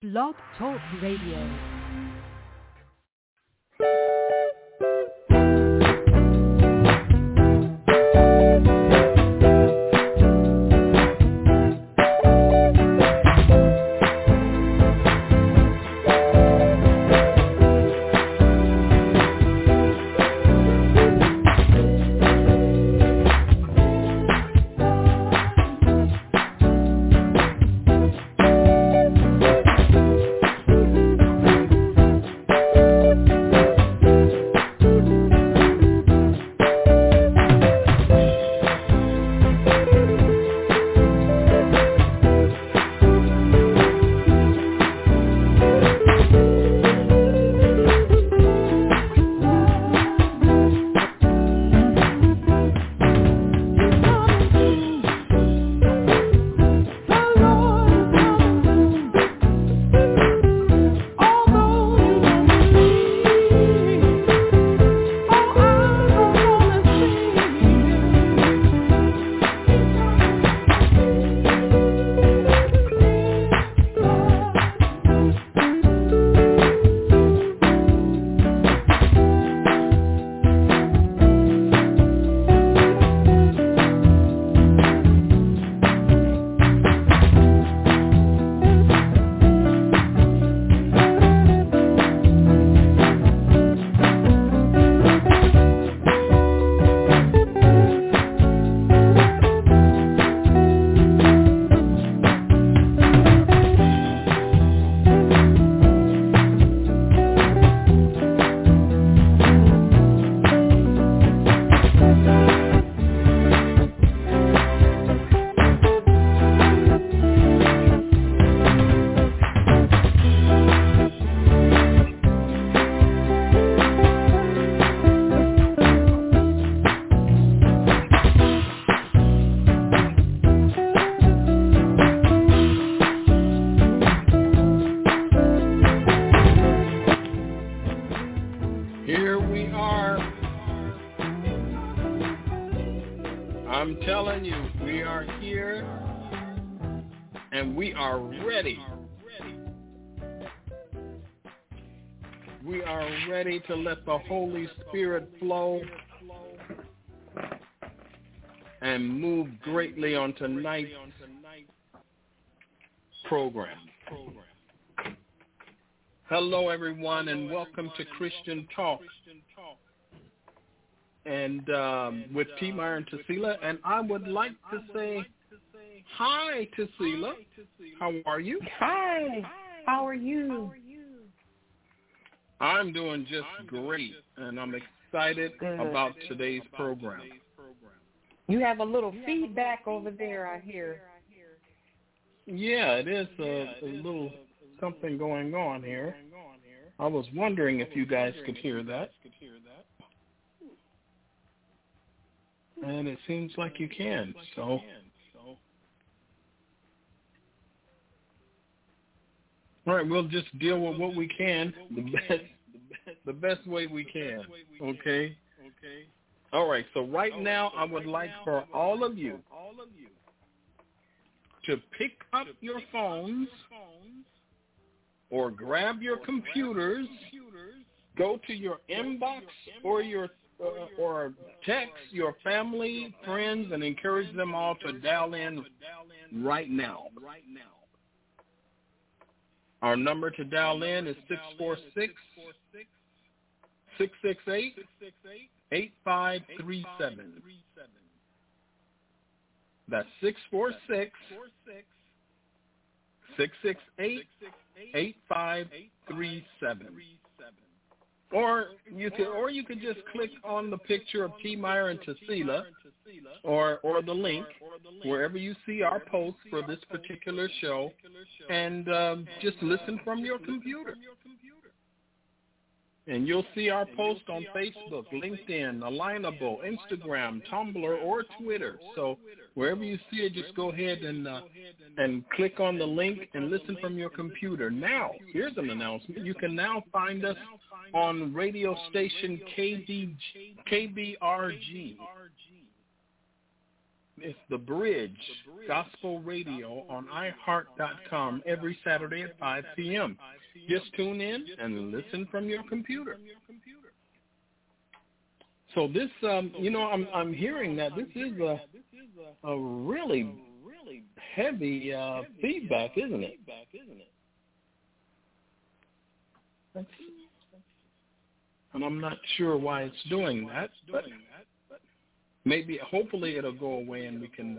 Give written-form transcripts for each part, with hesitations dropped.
Blog Talk Radio. To let the Holy Spirit flow and move greatly on tonight's program. Hello, everyone, and welcome to Christian Talk, and with T. Myron Tasila, and I would like to say hi, Tasila. How are you? Hi. How are you? I'm doing just great, and I'm excited about today's program. You have a little feedback over there, I hear. Yeah, it is a little something going on here. I was wondering if you guys could hear that. And it seems like you can, so... All right, we'll just deal with what we can, the best way we can, okay? All right, so right now I would like for all of you to pick up your phones or grab your computers, go to your inbox or your or text your family, friends, and encourage them all to dial in right now. Our number to dial in is 646-668-8537. That's 646-668-8537. Or you could just click on the picture of T. Myron Tasila or the link wherever you see our post for this particular show, and just listen from your computer. And you'll see our post on Facebook, LinkedIn, Alignable, Instagram, Tumblr, or Twitter. So wherever you see it, just go ahead and click on the link and listen from your computer. Now, here's an announcement. You can now find us on radio station KBRG. It's The Bridge Gospel Radio on iHeart.com every Saturday at 5 p.m. Just tune in and listen from your computer. So this, I'm hearing that this is a really heavy feedback, isn't it? And I'm not sure why it's doing that, but maybe, hopefully, it'll go away and we can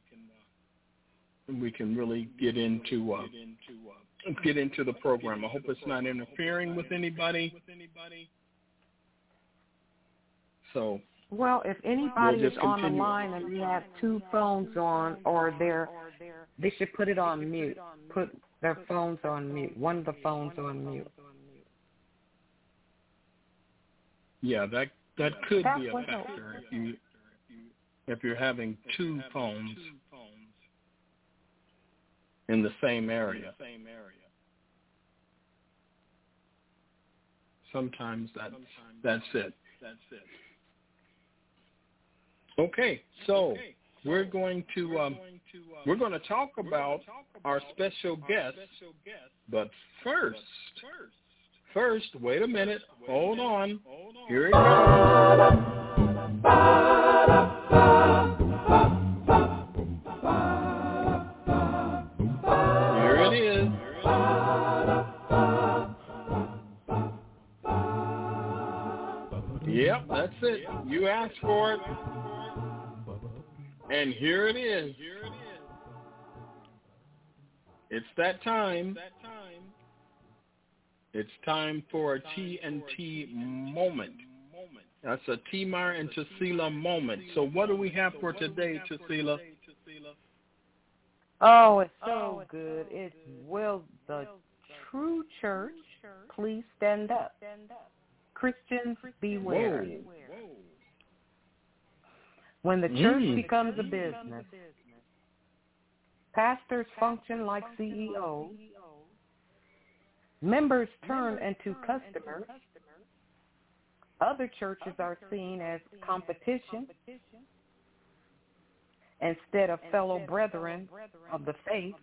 really get into the program. I hope it's not interfering with anybody. So. Well, if anybody is on the line and they have two phones on, or they should put it on mute. Put their phones on mute. One of the phones on mute. Yeah, that could be a factor if you're having two phones in the same area. Sometimes that's it. Okay, so we're going to talk about our special guest, but first, wait a minute, hold on. Here it goes. Here it is. Yep, that's it. You asked for it. And here it is. It's that time. It's time for a TNT moment. That's a T-Mar and Tasila moment. So what do we have for today, Tasila? Oh, it's so good. It's Will the True Church Please Stand Up? Christians beware. Whoa. When the church becomes a business, pastors function like CEOs, members turn into customers, other churches are seen as competition instead of fellow brethren of the faith.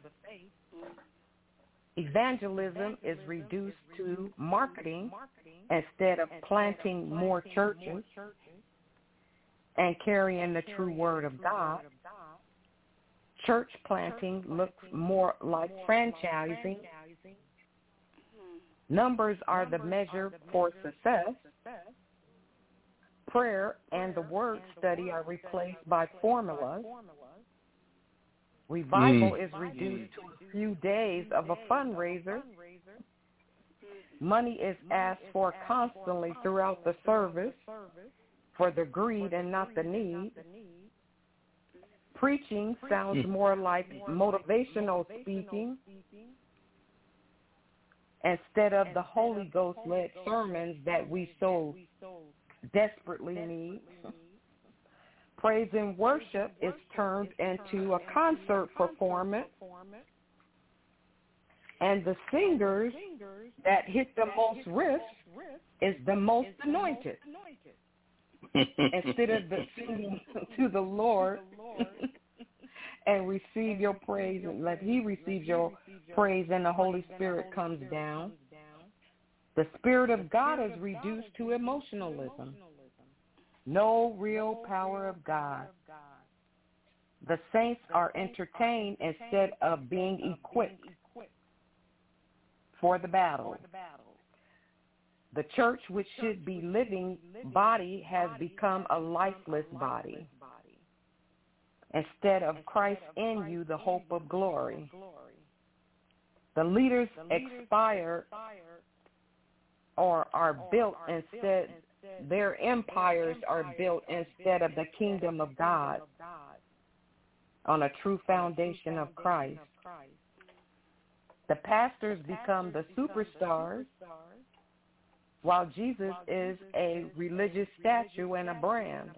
Evangelism is reduced to marketing instead of planting more churches and carrying the true word of God. Church planting looks more like franchising. Numbers are the measure for success. Prayer and the word study are replaced by formulas. Revival is reduced to a few days of a fundraiser. Money is asked for constantly throughout the service for the greed and not the need. Preaching sounds more like motivational speaking instead of the Holy Ghost-led sermons that we so desperately need. Praise and worship is turned into a concert performance, and the singers that hit the most riffs is the most anointed. Instead of the singing to the Lord and receive your praise and let He receive your praise and the Holy Spirit comes down, the Spirit of God is reduced to emotionalism. No real power of God. The saints are entertained instead of being equipped for the battle. The church, which should be living body, has become a lifeless body. Instead of Christ in you, the hope of glory. The leaders expire or are built instead. Their empires are built instead of the kingdom of God on a true foundation of Christ. The pastors become the superstars, while Jesus is a religious statue and a brand.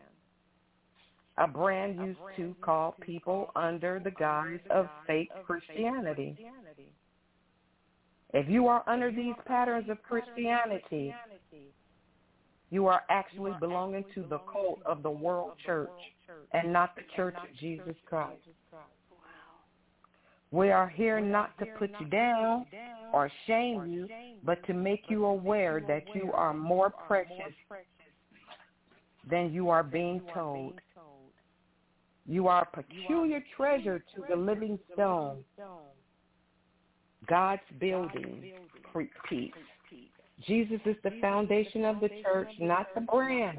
A brand used to call people under the guise of fake Christianity. If you are under these patterns of Christianity, You are actually belonging to the cult of the world church and not the church of Jesus Christ. We are here not to put you down or shame you, but to make you aware that you are more precious than you are being told. You are a peculiar treasure to the living stone, God's building, peace. Jesus is the foundation of the church, not the brand.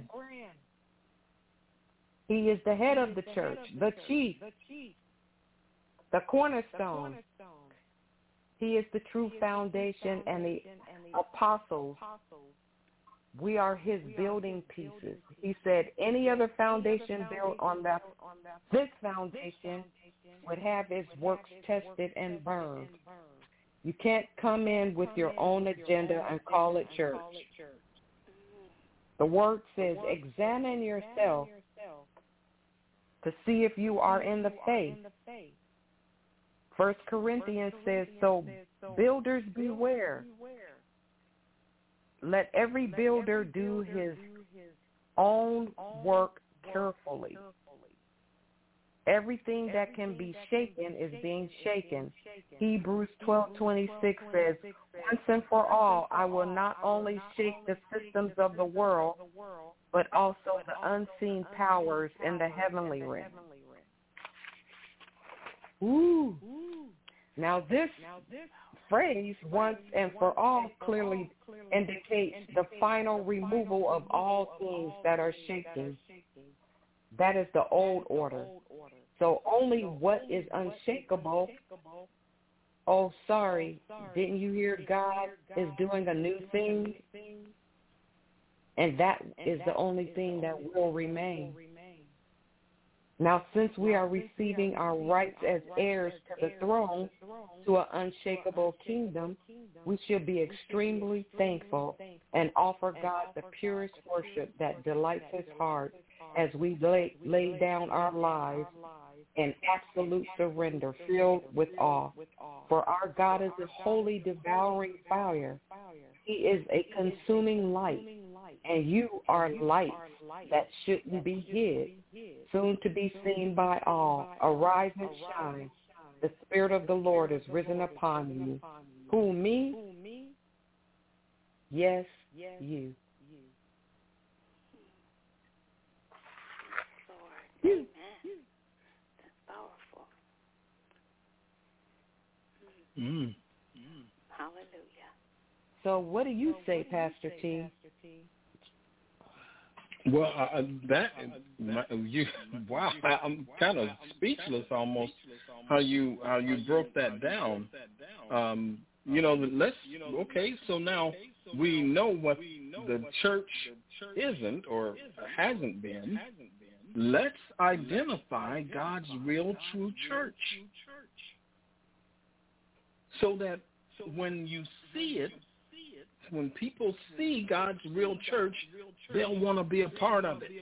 He is the head of the church, the chief, the cornerstone. He is the true foundation, and the apostles, we are his building pieces. He said any other foundation built on this foundation would have its works tested and burned. You can't come in with your own agenda and call it church. The word says, examine yourself to see if you are in the faith. 1 Corinthians says, so builders beware. Let every builder do his own work carefully. Everything that can be shaken is being shaken. Hebrews 12:26 says, once and for all, I will not only shake the systems of the world, but also the unseen powers in the heavenly realm. Ooh. Now this phrase, once and for all, clearly indicates the final removal of all things that are shaken. That is the old order. So only what is unshakable. Oh, sorry, didn't you hear God is doing a new thing? And that is the only thing that will remain. Now, since we are receiving our rights as heirs to the throne, to an unshakable kingdom, we should be extremely thankful and offer God the purest worship that delights his heart as we lay down our lives in absolute surrender, filled with awe. For our God is a holy, devouring fire. He is a consuming light, and you are light that shouldn't be hid, soon to be seen by all. Arise and shine. The Spirit of the Lord is risen upon you. Who, me? Yes, you. Lord, amen. That's powerful. Hallelujah. So what do you say, Pastor T? Well, wow, I'm kind of speechless almost. How you broke that down. Okay, so now we know what the church isn't or hasn't been. Let's identify God's real true church, so that when you see it, when people see God's real church, they'll want to be a part of it.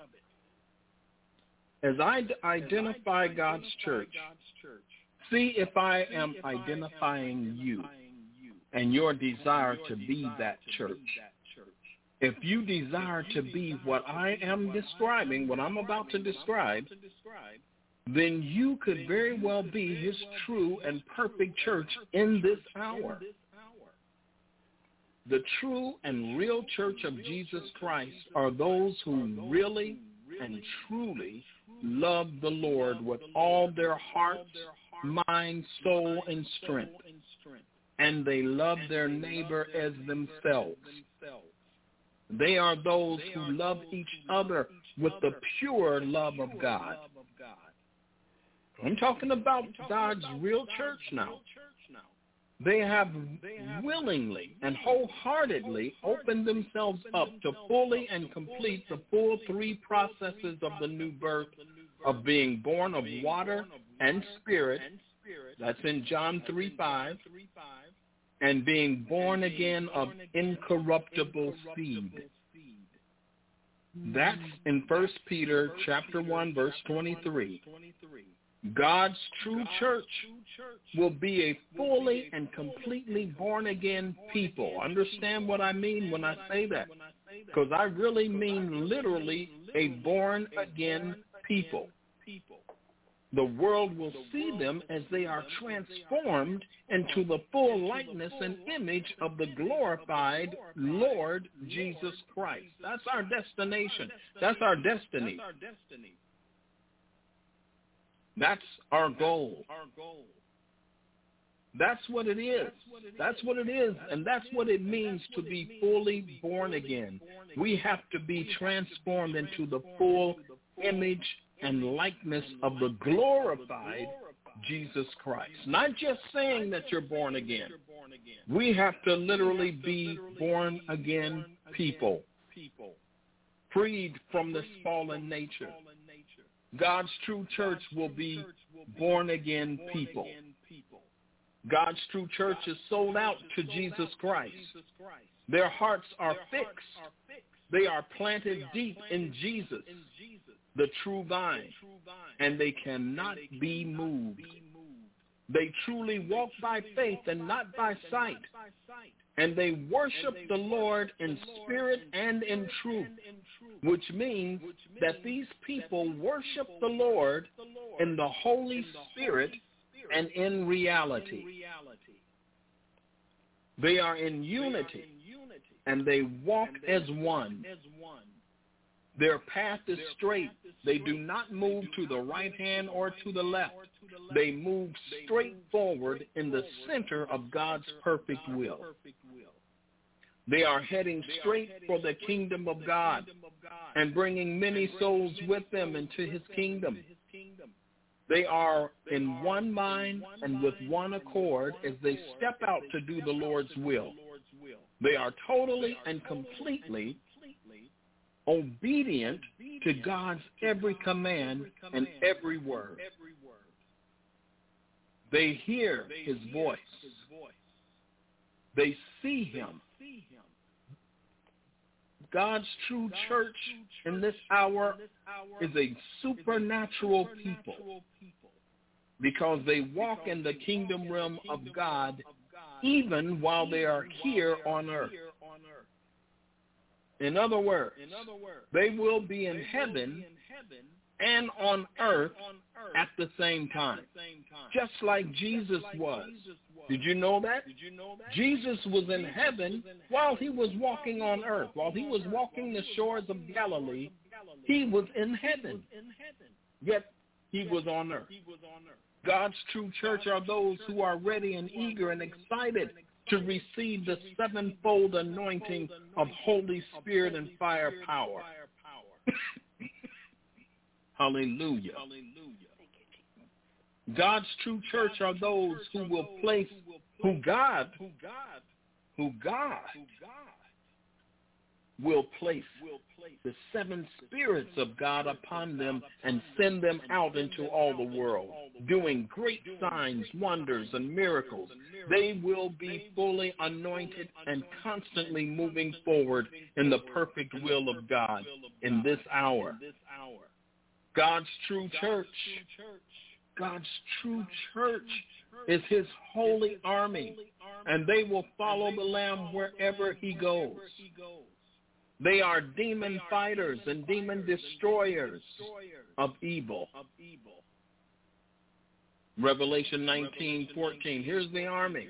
As I identify God's church, see if I am identifying you and your desire to be that church. If you desire to be what I am describing, what I'm about to describe, then you could very well be his true and perfect church in this hour. The true and real church of Jesus Christ are those who really and truly love the Lord with all their hearts, mind, soul, and strength. And they love their neighbor as themselves. They are those who love each other with the pure love of God. I'm talking about God's real church now. They have willingly and wholeheartedly opened themselves up to fully and complete the full three processes of the new birth, of being born of water and spirit. That's in John 3:5. And being born again of incorruptible seed. That's in 1 Peter chapter 1, verse 23. God's true church will be a fully and completely born-again people. Understand what I mean when I say that. because I really mean literally a born-again people. The world will see them as they are transformed into the full likeness and image of the glorified Lord Jesus Christ. That's our destination. That's our destiny. That's our goal. That's what it is. That's what it is, and that's what it means to be fully born again. We have to be transformed into the full image and likeness of the glorified Jesus Christ. Not just saying that you're born again. We have to literally be born again people, freed from this fallen nature. God's true church will be born again people. God's true church is sold out to Jesus Christ. Their hearts are fixed. They are planted deep in Jesus, the true vine, and they cannot be moved. They truly walk by faith and not by sight, and they worship the Lord in spirit and in truth, which means that these people worship the Lord in the Holy Spirit and in reality. They are in unity, and they walk as one. Their path is straight. They do not move to the right hand or to the left. They move straight forward in the center of God's perfect will. They are heading straight for the kingdom of God and bringing many souls with them into his kingdom. They are in one mind and with one accord as they step out to do the Lord's will. They are totally and completely obedient to God's every command and every word. They hear his voice. They see him. God's true church in this hour is a supernatural people because they walk in the kingdom realm of God even while they are here on earth. In other words, they will be in heaven and on earth at the same time, just like Jesus was. Did you know that? Jesus was in heaven while he was walking on earth. While he was walking the shores of Galilee, he was in heaven, yet he was on earth. God's true church are those who are ready and eager and excited to receive the sevenfold anointing of Holy Spirit and fire power. Hallelujah. God's true church are those who will place, who God will place the seven spirits of God upon them and send them out into all the world, doing great signs, wonders, and miracles. They will be fully anointed and constantly moving forward in the perfect will of God in this hour. God's true church is his holy army, and they will follow the Lamb wherever he goes. They are demon fighters and demon destroyers of evil. Revelation 19:14. Here's the army.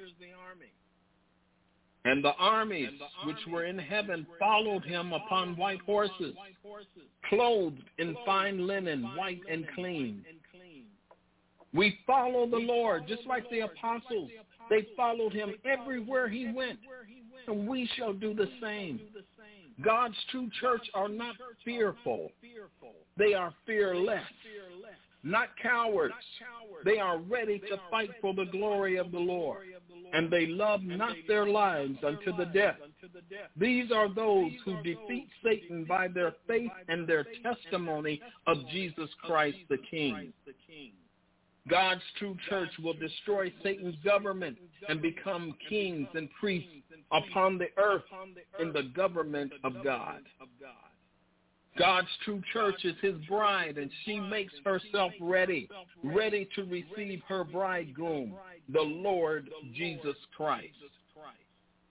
And the armies which were in heaven followed him upon white horses, clothed in fine linen, white and clean. We follow the Lord, just like the apostles. They followed him everywhere he went, and we shall do the same. God's true church are not fearful. They are fearless, not cowards. They are ready to fight for the glory of the Lord, and they love not their lives unto the death. These are those who defeat Satan by their faith and their testimony of Jesus Christ the King. God's true church will destroy Satan's government and become kings and priests upon the earth in the government of God. God's true church is his bride, and she makes herself ready to receive her bridegroom, the Lord Jesus Christ.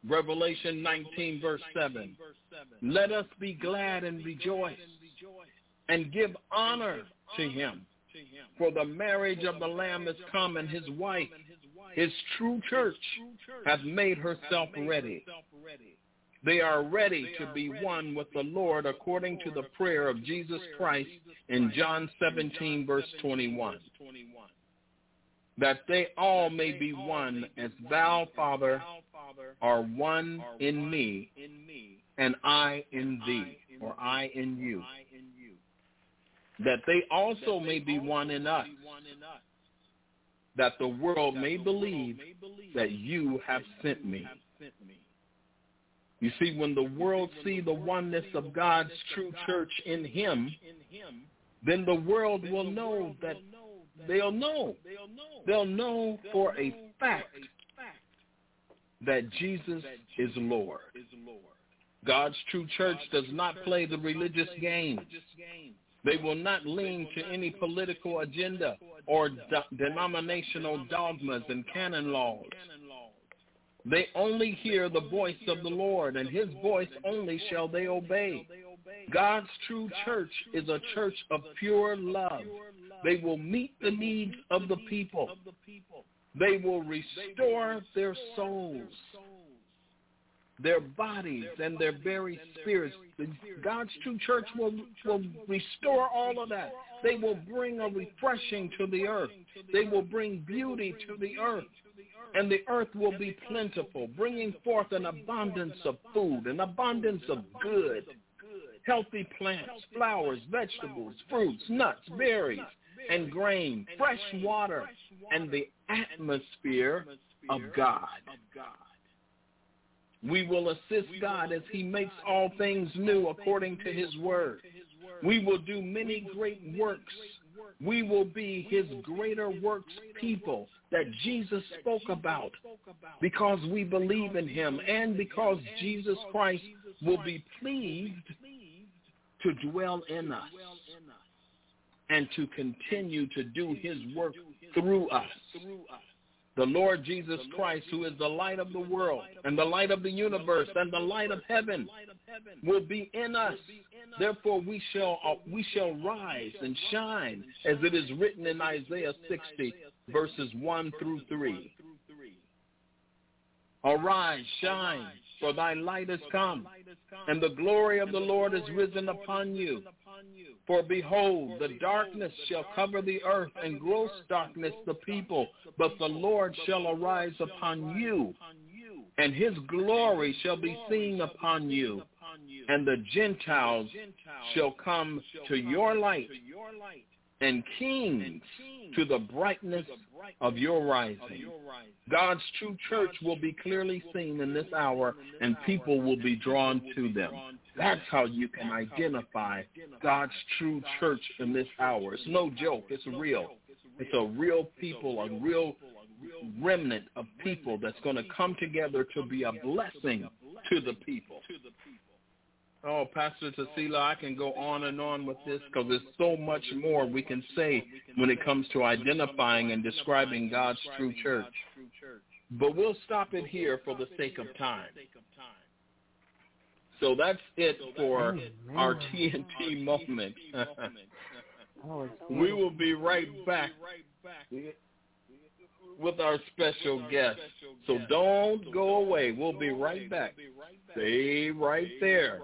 Revelation 19, verse 7. Let us be glad and rejoice and give honor to him. For the marriage of the Lamb is come, and his wife, his true church, hath made herself ready. They are ready to be one with the Lord according to the prayer of Jesus Christ in John 17, verse 21. That they all may be one, as thou, Father, are one in me, and I in thee, or I in you. That they also may be one in us, that the world may believe that you have sent me. You see, when the world see the oneness of God's true church in him, then the world will know that they'll know for a fact that Jesus is Lord. God's true church does not play the religious games. They will not lean to any political agenda or denominational dogmas and canon laws. They only hear the voice of the Lord, and his voice only shall they obey. God's true church is a church of pure love. They will meet the needs of the people. They will restore their souls, their bodies, and their very spirits. God's true church will restore all of that. They will bring a refreshing to the earth. They will bring beauty to the earth. And the earth will be plentiful, bringing forth an abundance of food, an abundance of good, healthy plants, flowers, vegetables, fruits, nuts, berries, and grain, fresh water, and the atmosphere of God. We will assist God as he makes all things new according to his word. We will do many great works. We will be his greater works people that Jesus spoke about, because we believe in him and because Jesus Christ will be pleased to dwell in us and to continue to do his work through us. The Lord Jesus Christ, who is the light of the world and the light of the universe and the light of heaven, will be in us. Therefore we shall rise and shine, as it is written in Isaiah 60, verses 1 through 3. Arise, shine, for thy light is come, and the glory of the Lord is risen upon you. For behold, the darkness shall cover the earth, and gross darkness the people, but the Lord shall arise upon you, and his glory shall be seen upon you, and the Gentiles shall come to your light, and kings to the brightness of your rising. God's true church will be clearly seen in this hour, and people will be drawn to them. That's how you can identify God's true church in this hour. It's no joke. It's real. It's a real people, a real remnant of people that's going to come together to be a blessing to the people. Oh, Pastor Tasila, I can go on and on with this because there's so much more we can say when it comes to identifying and describing God's true church. But we'll stop it here for the sake of time. So that's it for our TNT moment. We will be right back with our special guest. So don't go away. We'll be right back. Stay right there.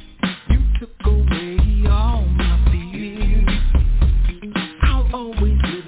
Always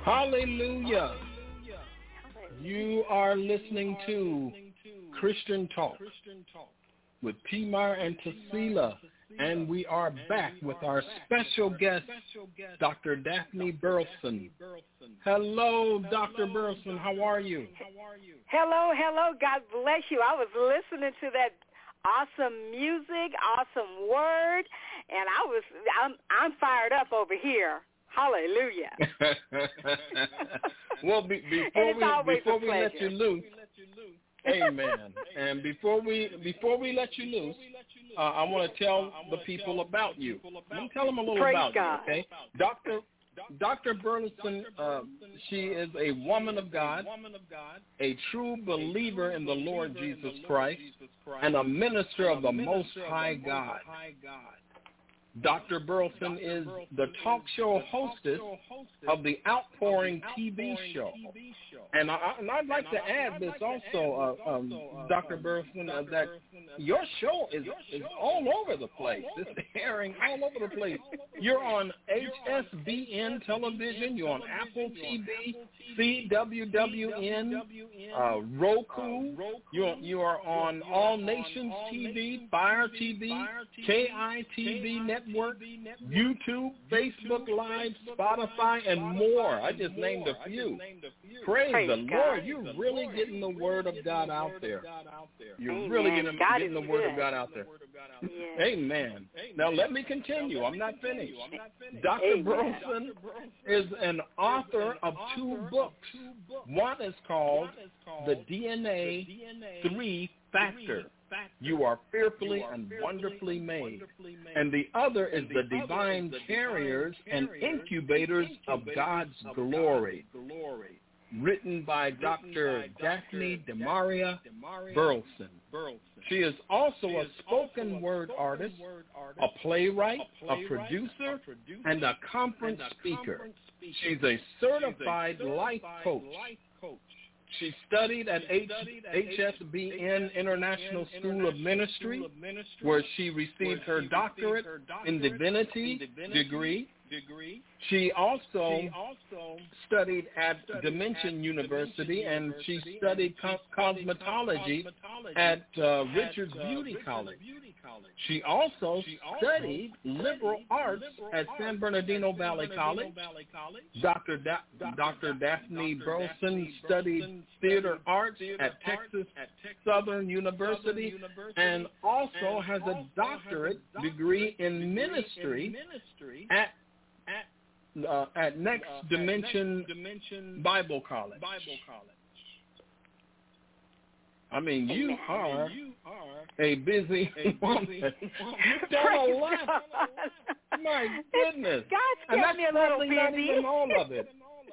Hallelujah. You are listening to Christian Talk with P-Mar and Tassila, and we are back with our special guest, Dr. Daphne Burleson. Hello, Dr. Burleson. How are you? Hello. God bless you. I was listening to that awesome music, awesome word, and I'm fired up over here. Hallelujah. Well, before we let you loose, amen. And before we let you loose, I want to tell the people about you. Let me tell them a little about you, okay? Dr. Burleson, she is a woman of God, a true believer in the Lord Jesus Christ, and a minister of the Most High God. Dr. Burleson is the talk show hostess of the Outpouring TV show. And I'd like to add this also, Dr. Burleson, that your show is all over the place. It's airing all over the place. You're on HSBN television. You're on Apple TV, CWWN, Roku. You are on All Nations TV, Fire TV, KITV Network, YouTube, Facebook Live, Spotify, and more. I just named a few. Praise the Lord. You're really getting the word of God out there. You're really getting the word of God out there. Amen. Now let me continue. I'm not finished. Dr. Burleson is an author of 2 books. One is called The DNA 3 Factor. You are fearfully and wonderfully made. And the other is The Divine Carriers and Incubators of God's Glory, written by Dr. Daphne DeMaria Burleson. She is also a spoken word artist, a playwright, a producer, and a conference speaker. She's a certified life coach. She studied at HSBN International School of Ministry, where she received her doctorate in divinity degree. She also studied at Dimension University, and she studied cosmetology at Richards Beauty College. She also studied liberal arts at San Bernardino Valley College. Dr. Daphne Burleson studied theater arts at Texas Southern University, and also has a doctorate degree in ministry at Next Dimension Bible College. I mean, you are a busy woman. You've done a lot. My goodness. God's kept me a little busy. Not even all of it.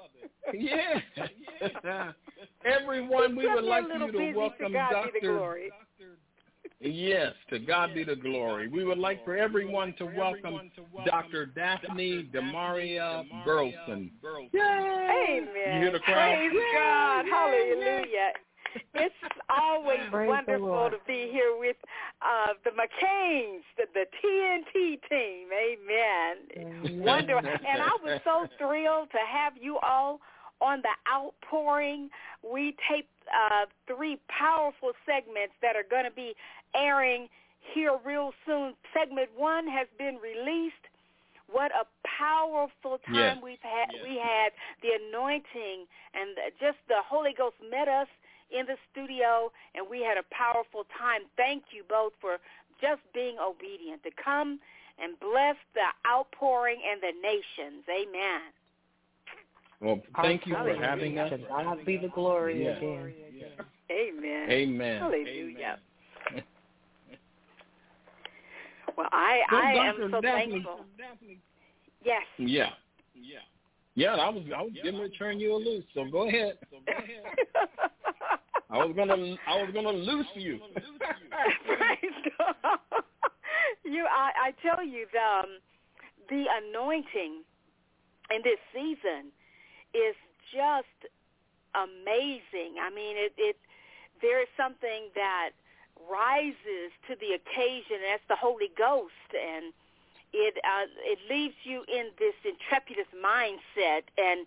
Yeah. Everyone, we would like you to welcome Dr. Yes, to God be the glory. We would like for everyone to welcome Dr. Daphne DeMaria Burleson. Yay! Amen. You hear the crowd? Praise God. Hallelujah. It's always wonderful to be here with the McCains, the TNT team. Amen. Wonderful. And I was so thrilled to have you all on the Outpouring. We taped 3 powerful segments that are going to be airing here real soon. Segment 1 has been released. What a powerful time we've had. Yes. We had the anointing and just the Holy Ghost met us in the studio, and we had a powerful time. Thank you both for just being obedient to come and bless the Outpouring and the nations. Amen. Well, thank you for having us. God be the glory again. Amen. Amen. Hallelujah. Well, I am so thankful. Yes. Yeah. I was getting ready to turn you loose, so go ahead. I was gonna loose you. Praise God. I tell you, the anointing in this season is just amazing. I mean, there is something that rises to the occasion. That's the Holy Ghost, and it leaves you in this intrepidous mindset, and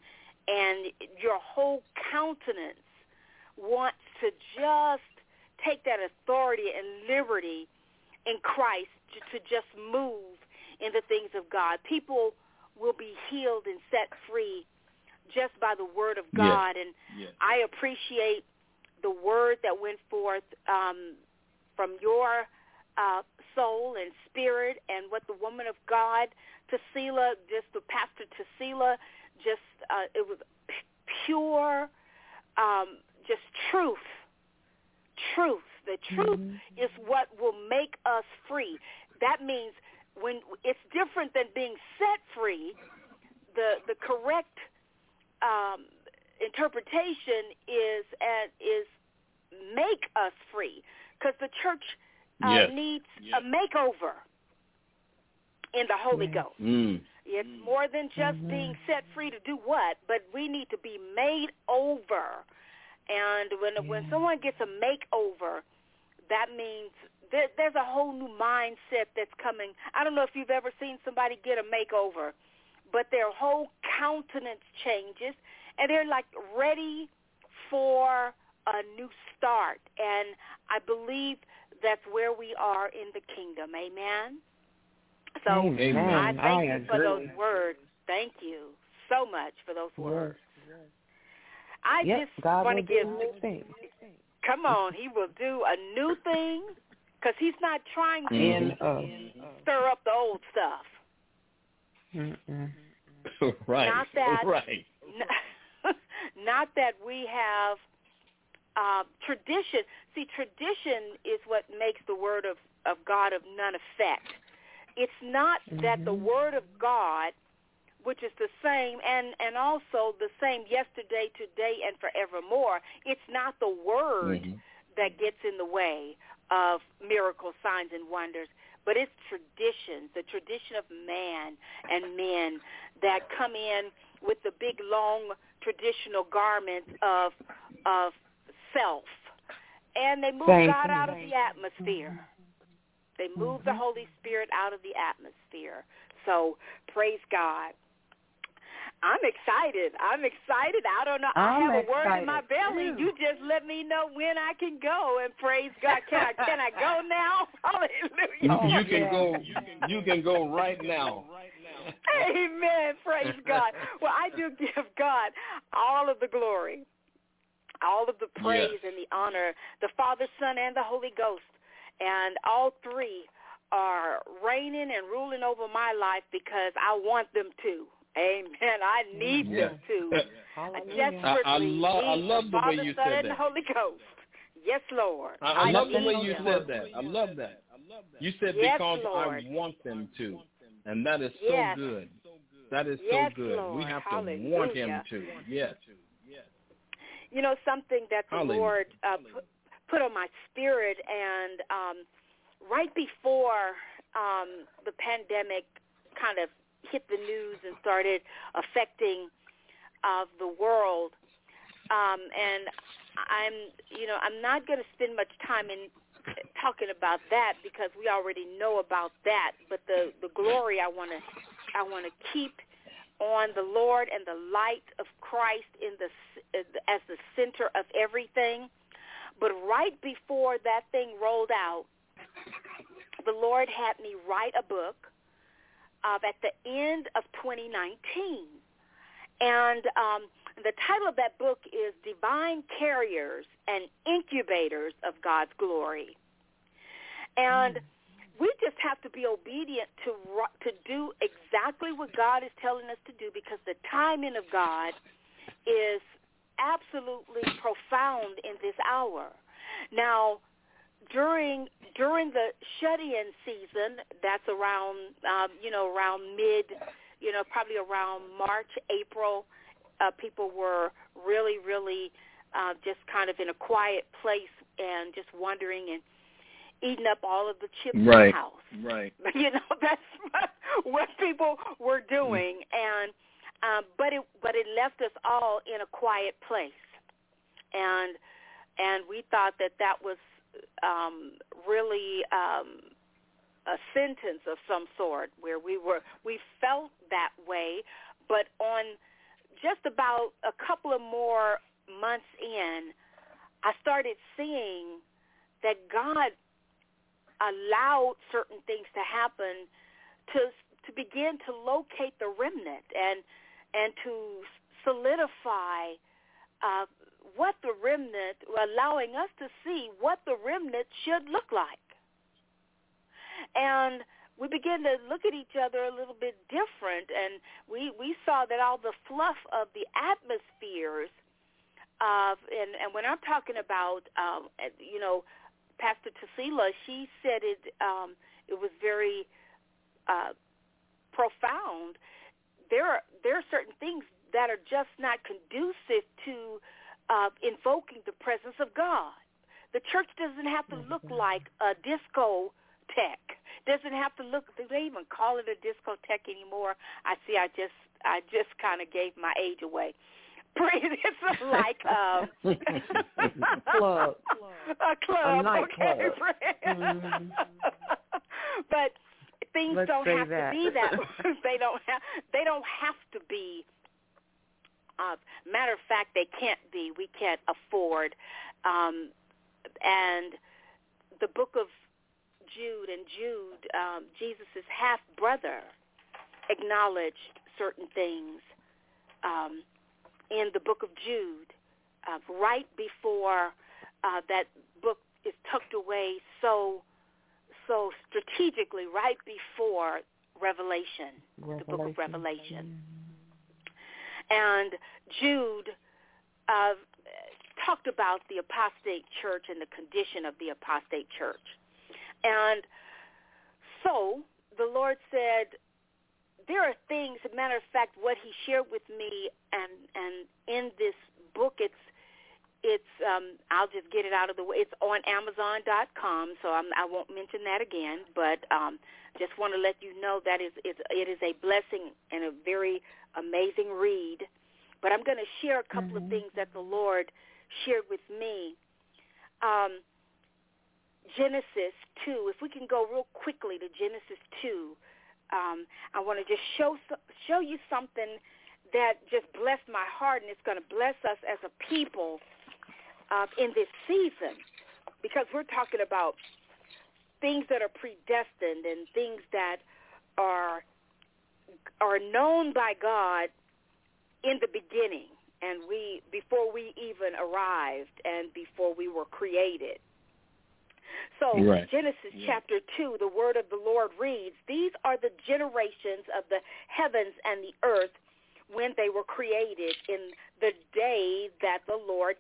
and your whole countenance wants to just take that authority and liberty in Christ to just move in the things of God. People will be healed and set free just by the word of God. Yes. And I appreciate the word that went forth from your soul and spirit, and what the woman of God, Tassila, just the pastor Tassila, just it was pure, just truth. The truth is what will make us free. That means when it's different than being set free, the correct interpretation is make us free, because the church needs a makeover in the Holy Ghost. It's more than just being set free to do what, but we need to be made over. And when someone gets a makeover, that means there's a whole new mindset that's coming. I don't know if you've ever seen somebody get a makeover, but their whole countenance changes, and they're like ready for a new start. And I believe that's where we are in the kingdom. Amen? So I thank you for those words. Thank you so much for those words. I just want to give, come on, he will do a new thing, because he's not trying to stir up the old stuff. Right. Not that we have tradition. See, tradition is what makes the word of God of none effect. It's not that the word of God, which is the same and also the same yesterday, today, and forevermore, it's not the word that gets in the way of miracles, signs, and wonders, but it's tradition, the tradition of man and men that come in with the big, long, traditional garments of self, and they move God out of the atmosphere. They move the Holy Spirit out of the atmosphere. So, praise God. I'm excited. I don't know. I have a word in my belly. You just let me know when I can go, and praise God. Can I go now? Hallelujah. You can go right now. Amen. Praise God. Well, I do give God all of the glory, all of the praise and the honor, the Father, Son, and the Holy Ghost. And all three are reigning and ruling over my life because I want them to. Amen. I need them to. I desperately need the Father, Son, and the Holy Ghost. Yes, Lord. I love the way you said that. I love that. You said because I want them to. And that is so good. That is so good. Lord. We have to want him to. Yes. You know, something that the Lord put on my spirit, and right before the pandemic kind of hit the news and started affecting the world, and I'm not going to spend much time in talking about that because we already know about that. But the glory I want to keep on the Lord and the light of Christ as the center of everything. But right before that thing rolled out, the Lord had me write a book at the end of 2019. And the title of that book is Divine Carriers and Incubators of God's Glory. And we just have to be obedient to do exactly what God is telling us to do, because the timing of God is absolutely profound in this hour. Now, during the shut-in season, that's around around mid, probably around March, April, people were really, really just kind of in a quiet place and just wondering and eating up all of the chips in the house. Right. That's what people were doing, and but it left us all in a quiet place, and we thought that was really a sentence of some sort, where we felt that way, but on just about a couple of more months in, I started seeing that God allowed certain things to happen to begin to locate the remnant and to solidify what the remnant, allowing us to see what the remnant should look like. And we began to look at each other a little bit different, and we saw that all the fluff of the atmospheres and when I'm talking about, Pastor Tassila, she said it was very profound. There are certain things that are just not conducive to invoking the presence of God. The church doesn't have to look like a discotheque. Doesn't have to look. Do they even call it a discotheque anymore? I see. I just kind of gave my age away. It's like club. A club, a night okay. Club. But things Let's don't have that. to be that. They don't have to be. Matter of fact, they can't be. We can't afford. And the book of Jude, Jesus' half-brother, acknowledged certain things in the book of Jude, right before that book is tucked away so strategically, right before Revelation, the book of Revelation. And Jude talked about the apostate church and the condition of the apostate church. And so the Lord said, there are things, as a matter of fact, what he shared with me, and in this book, it's I'll just get it out of the way. It's on Amazon.com, so I won't mention that again, but just want to let you know that it is a blessing and a very amazing read. But I'm going to share a couple of things that the Lord shared with me. Genesis 2, if we can go real quickly to Genesis 2, I want to just show you something that just blessed my heart, and it's going to bless us as a people in this season, because we're talking about things that are predestined and things that are known by God in the beginning, and before we even arrived and before we were created. So right. Genesis chapter 2, the word of the Lord reads, "These are the generations of the heavens and the earth when they were created in the day that the Lord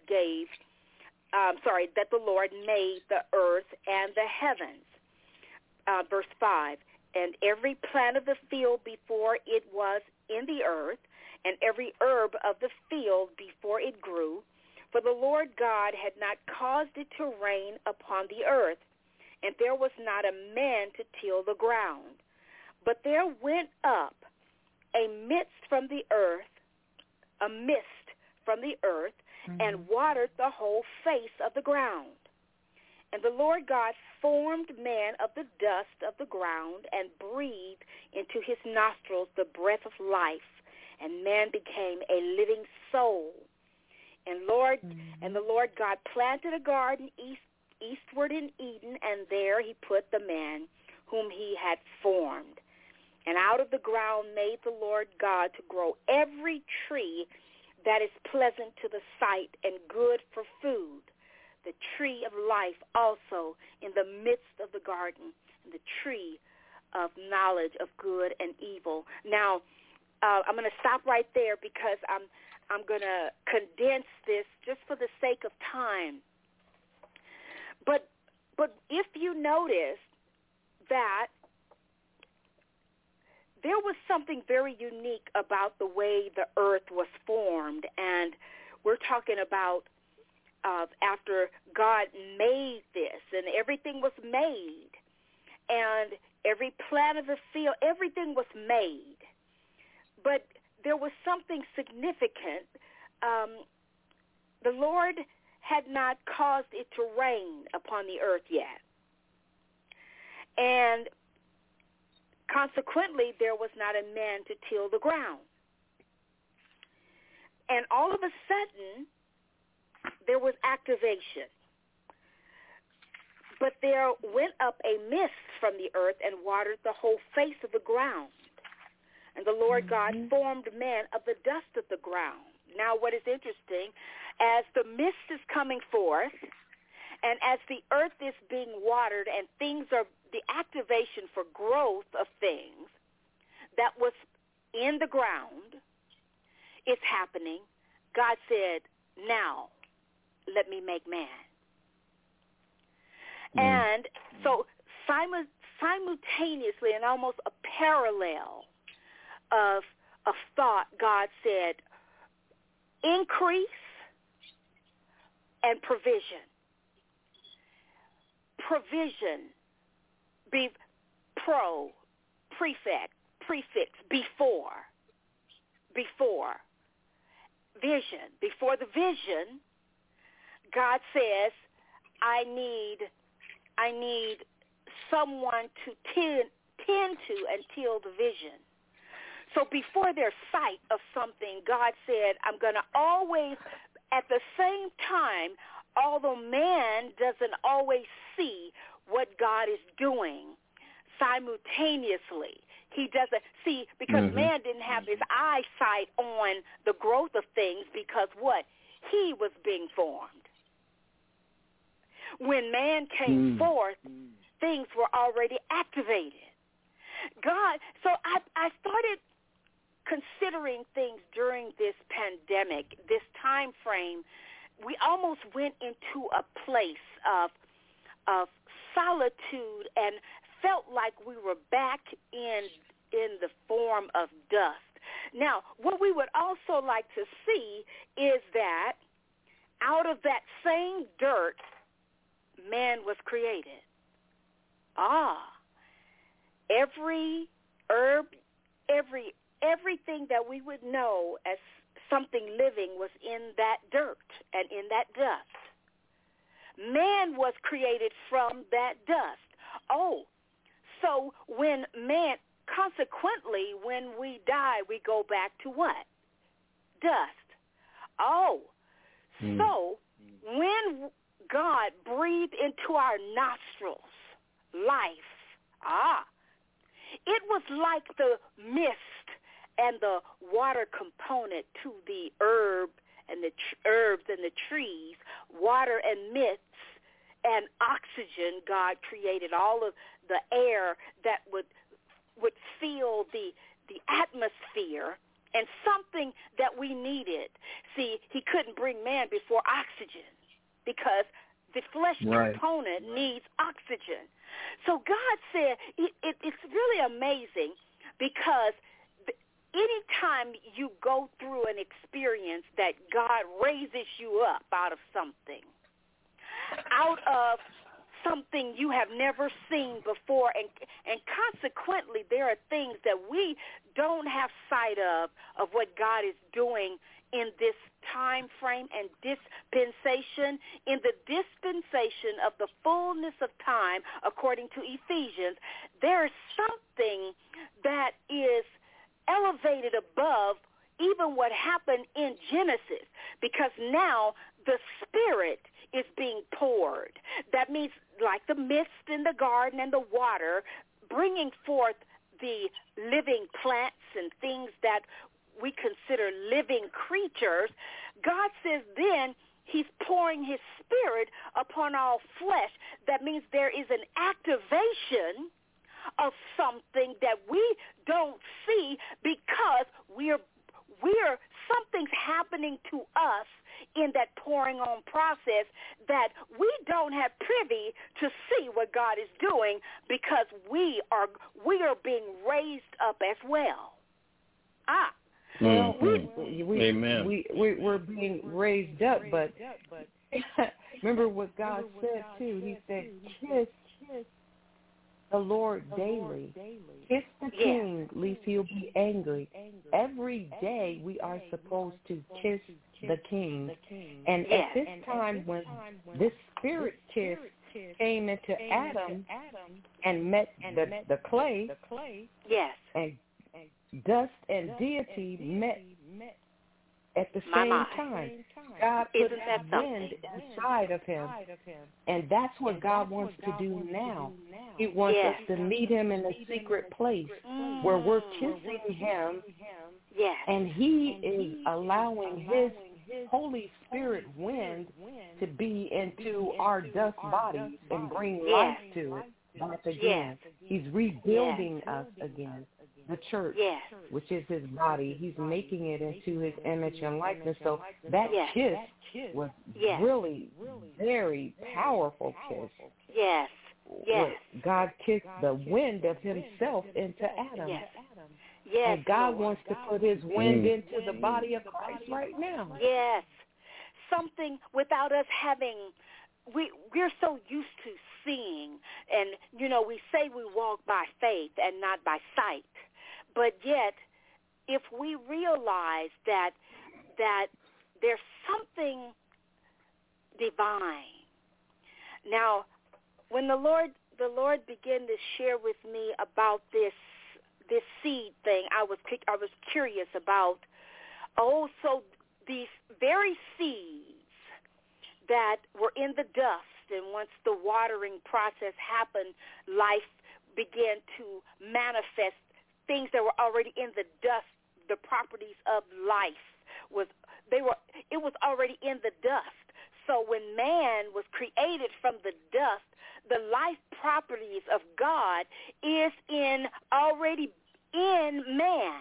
that the Lord made the earth and the heavens." Verse 5, "And every plant of the field before it was in the earth, and every herb of the field before it grew, for the Lord God had not caused it to rain upon the earth, and there was not a man to till the ground. But there went up a mist from the earth, and watered the whole face of the ground. And the Lord God formed man of the dust of the ground and breathed into his nostrils the breath of life, and man became a living soul. And the Lord God planted a garden eastward in Eden, and there he put the man whom he had formed. And out of the ground made the Lord God to grow every tree that is pleasant to the sight and good for food, the tree of life also in the midst of the garden, and the tree of knowledge of good and evil." Now, I'm going to stop right there because I'm going to condense this just for the sake of time. But if you notice that there was something very unique about the way the earth was formed, and we're talking about after God made this, and everything was made, and every plant of the field, everything was made. But there was something significant. The Lord had not caused it to rain upon the earth yet. And consequently, there was not a man to till the ground. And all of a sudden, there was activation. But there went up a mist from the earth and watered the whole face of the ground. And the Lord God formed man of the dust of the ground. Now what is interesting, as the mist is coming forth, and as the earth is being watered and things are, the activation for growth of things that was in the ground is happening, God said, now let me make man. And so simultaneously, and almost a parallel of thought, God said, increase and provision. Provision, be prefix, before. Vision. Before the vision, God says, I need someone to tend to and till the vision. So before their sight of something, God said, I'm going to always, at the same time, although man doesn't always see what God is doing simultaneously, he doesn't see, because man didn't have his eyesight on the growth of things, because what? He was being formed. When man came forth, things were already activated. God, so I started considering things during this pandemic, this time frame. We almost went into a place of solitude and felt like we were back in the form of dust. Now, what we would also like to see is that out of that same dirt, man was created. Every herb, everything that we would know as something living was in that dirt and in that dust. Man was created from that dust. So when man, consequently, when we die, we go back to what? Dust. So when God breathed into our nostrils life, it was like the mist and the water component to the herb and the herbs and the trees, water and mist and oxygen. God created all of the air that would fill the atmosphere, and something that we needed. See, he couldn't bring man before oxygen, because the flesh component needs oxygen. So God said, it's really amazing, because anytime you go through an experience that God raises you up out of something, out of something you have never seen before, and consequently there are things that we don't have sight of what God is doing in this time frame and dispensation, in the dispensation of the fullness of time, according to Ephesians. There is something that is elevated above even what happened in Genesis, because now the Spirit is being poured. That means like the mist in the garden and the water, bringing forth the living plants and things that we consider living creatures. God says then he's pouring his Spirit upon all flesh. That means there is an activation of something that we don't see, because we're something's happening to us in that pouring on process that we don't have privy to see what God is doing, because we are being raised up as well. We're being raised up, but remember what God said too. He said, kiss the Lord daily. Kiss the King, lest he'll be angry. Every day we are supposed to kiss the King. And at this time, when this spirit kiss came into Adam and met the clay, and dust and deity met At the same time, God put his wind inside of him. And that's what God wants to do now. He wants us to meet him in a secret place where we're kissing him. And he is allowing his Holy Spirit wind to be into our dust bodies and bring life to it once again. He's rebuilding us again. The church, which is his body, he's making it into his image and likeness. So that kiss was really very powerful kiss. Where God kissed the wind of himself into Adam. And God wants to put his wind into the body of Christ right now. Something without us having, we're so used to seeing, and, we say we walk by faith and not by sight. But yet, if we realize that there's something divine. Now, when the Lord began to share with me about this seed thing, I was curious about. So these very seeds that were in the dust, and once the watering process happened, life began to manifest. Things that were already in the dust, the properties of life it was already in the dust. So when man was created from the dust, the life properties of God is already in man.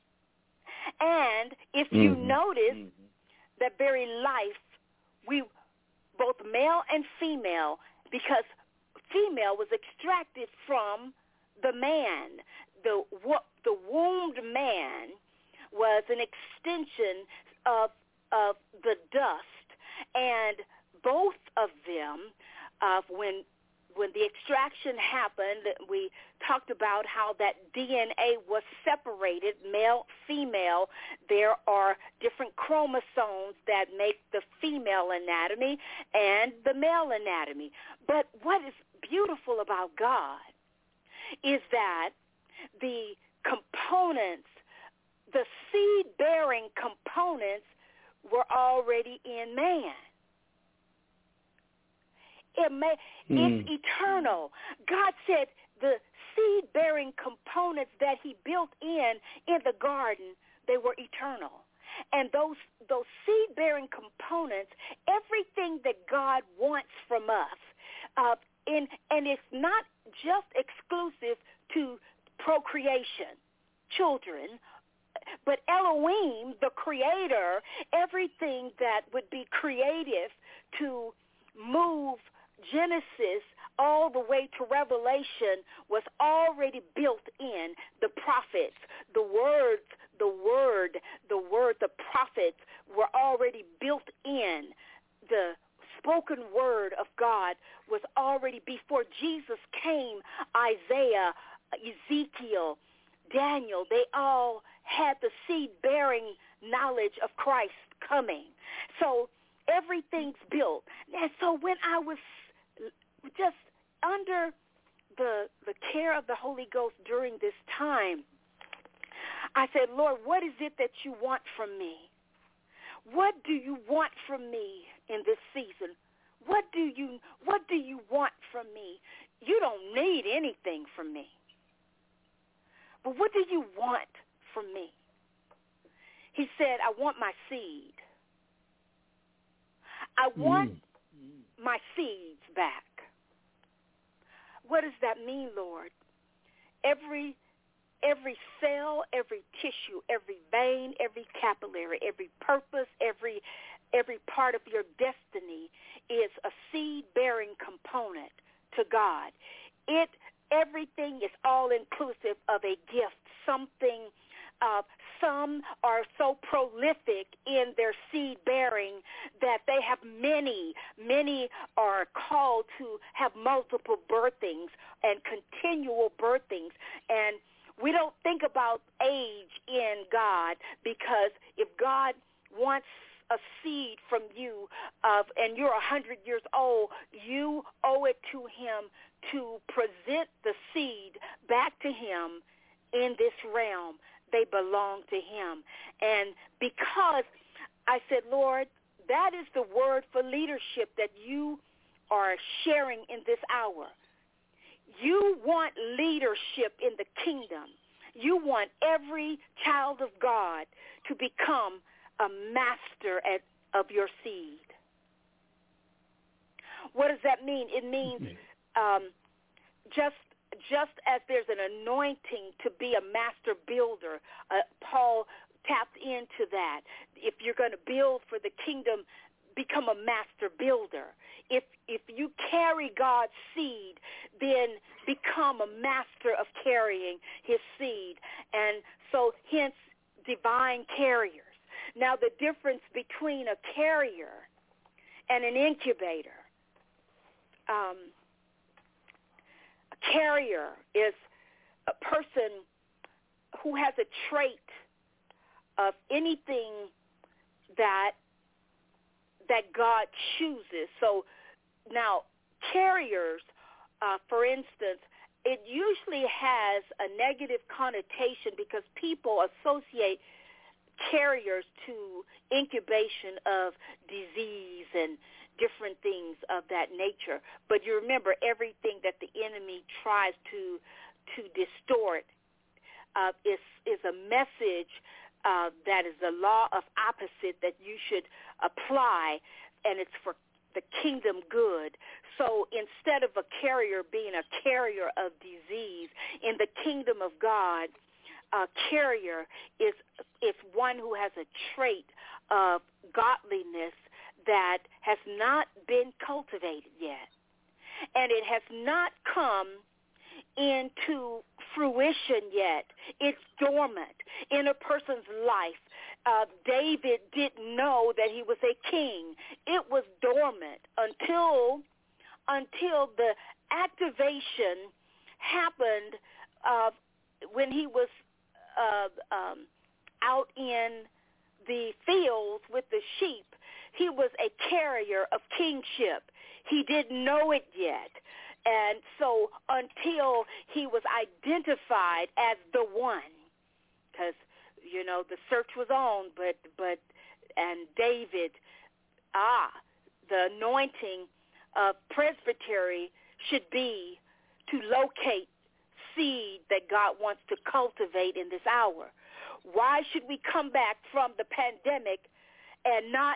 And if you notice that very life, we both male and female, because female was extracted from the man. The wombed man was an extension of the dust, and both of them, when the extraction happened, we talked about how that DNA was separated, male, female. There are different chromosomes that make the female anatomy and the male anatomy. But what is beautiful about God is that the components, the seed-bearing components, were already in man. It's eternal. God said the seed-bearing components that he built in the garden, they were eternal. And those seed-bearing components, everything that God wants from us, and it's not just exclusive to procreation, children, but Elohim, the creator, everything that would be creative to move Genesis all the way to Revelation was already built in. The prophets, the prophets were already built in. The spoken word of God was already, before Jesus came, Isaiah, Ezekiel, Daniel, they all had the seed-bearing knowledge of Christ coming. So everything's built. And so when I was just under the care of the Holy Ghost during this time, I said, Lord, what is it that you want from me? What do you want from me in this season? What do you want from me? You don't need anything from me. But what do you want from me? He said, I want my seed. I want my seeds back. What does that mean, Lord? Every cell, every tissue, every vein, every capillary, every purpose, every part of your destiny is a seed-bearing component to God. Everything is all-inclusive of a gift, something. Some are so prolific in their seed-bearing that they have many. Many are called to have multiple birthings and continual birthings. And we don't think about age in God, because if God wants a seed from you and you're 100 years old, you owe it to him to present the seed back to him in this realm. They belong to him. And because I said, Lord, that is the word for leadership that you are sharing in this hour. You want leadership in the kingdom. You want every child of God to become a master of your seed. What does that mean? It means just as there's an anointing to be a master builder, Paul tapped into that. If you're going to build for the kingdom, become a master builder. If you carry God's seed, then become a master of carrying his seed. And so hence divine carriers. Now the difference between a carrier and an incubator. A carrier is a person who has a trait of anything that God chooses. So now carriers, for instance, it usually has a negative connotation because people associate carriers to incubation of disease and different things of that nature. But you remember, everything that the enemy tries to distort is a message that is the law of opposite that you should apply, and it's for the kingdom good. So instead of a carrier being a carrier of disease, in the kingdom of God, a carrier is one who has a trait of godliness that has not been cultivated yet. And it has not come into fruition yet. It's dormant in a person's life. David didn't know that he was a king. It was dormant until the activation happened when he was out in the fields with the sheep. He was a carrier of kingship. He didn't know it yet. And so until he was identified as the one, because, you know, the search was on, and David, the anointing of presbytery should be to locate seed that God wants to cultivate in this hour. Why should we come back from the pandemic and not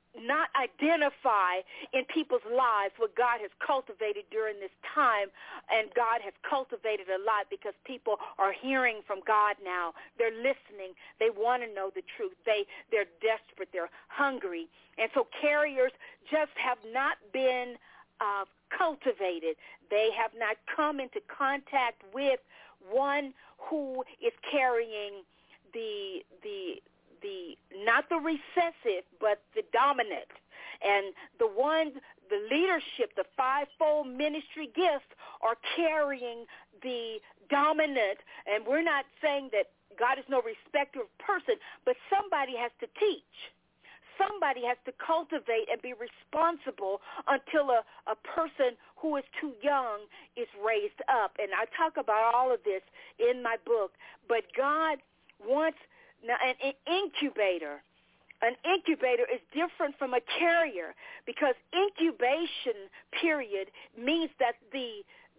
identify in people's lives what God has cultivated during this time? And God has cultivated a lot because people are hearing from God now. They're listening. They want to know the truth. They're desperate. They're hungry. And so carriers just have not been cultivated. They have not come into contact with one who is carrying the not the recessive, but the dominant. And the leadership, the fivefold ministry gifts are carrying the dominant. And we're not saying that God is no respecter of person, but somebody has to teach. Somebody has to cultivate and be responsible until a person who is too young is raised up. And I talk about all of this in my book. But God wants now an incubator. An incubator is different from a carrier because incubation period means that the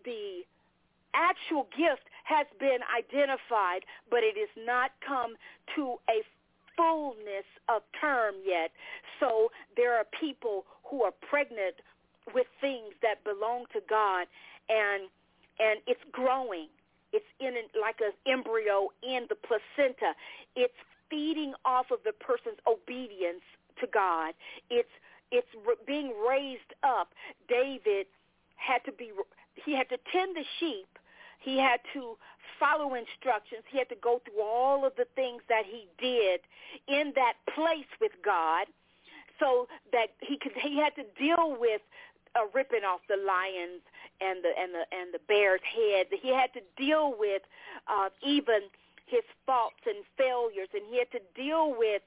actual gift has been identified, but it has not come to a fullness of term yet. So there are people who are pregnant with things that belong to God, and it's growing. It's like an embryo in the placenta. It's feeding off of the person's obedience to God. It's being raised up. David had to tend the sheep. He had to follow instructions. He had to go through all of the things that he did in that place with God, so that he had to deal with ripping off the lions and the bear's head. He had to deal with even his faults and failures, and he had to deal with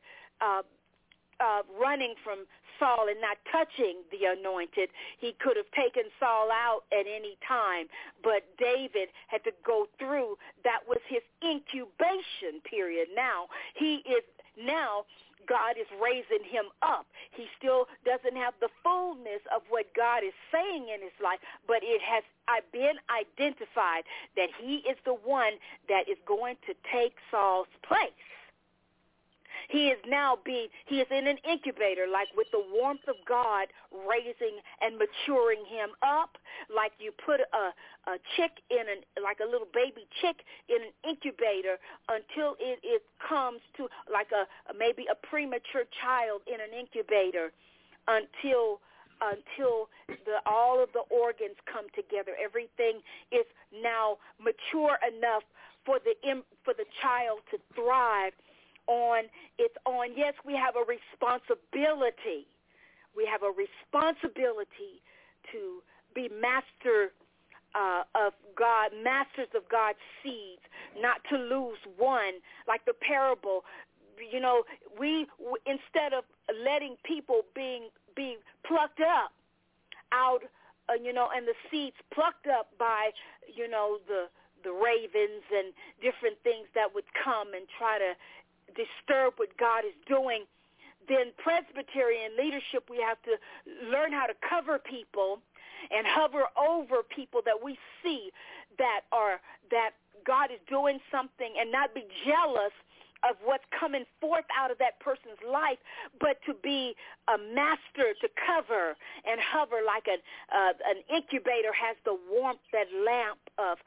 running from Saul and not touching the anointed. He could have taken Saul out at any time, but David had to go through. That was his incubation period. Now God is raising him up. He still doesn't have the fullness of what God is saying in his life, but it has been identified that he is the one that is going to take Saul's place. He is in an incubator, like with the warmth of God raising and maturing him up, like you put a chick like a little baby chick in an incubator until it comes to like maybe a premature child in an incubator until all of the organs come together. Everything is now mature enough for the child to thrive on its own. Yes, we have a responsibility. We have a responsibility to be masters of God's seeds, not to lose one. Like the parable, we instead of letting people be plucked up out, and the seeds plucked up by, the ravens and different things that would come and try to disturb what God is doing, then Presbyterian leadership, we have to learn how to cover people and hover over people that we see that God is doing something, and not be jealous of what's coming forth out of that person's life, but to be a master to cover and hover like an incubator has the warmth, that lamp of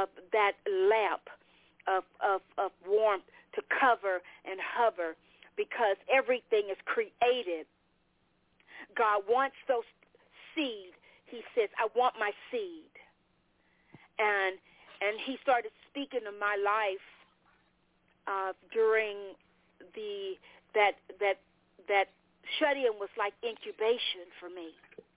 warmth to cover and hover, because everything is created. God wants those seed. He says, I want my seed. And he started speaking to my life during that shut-in was like incubation for me.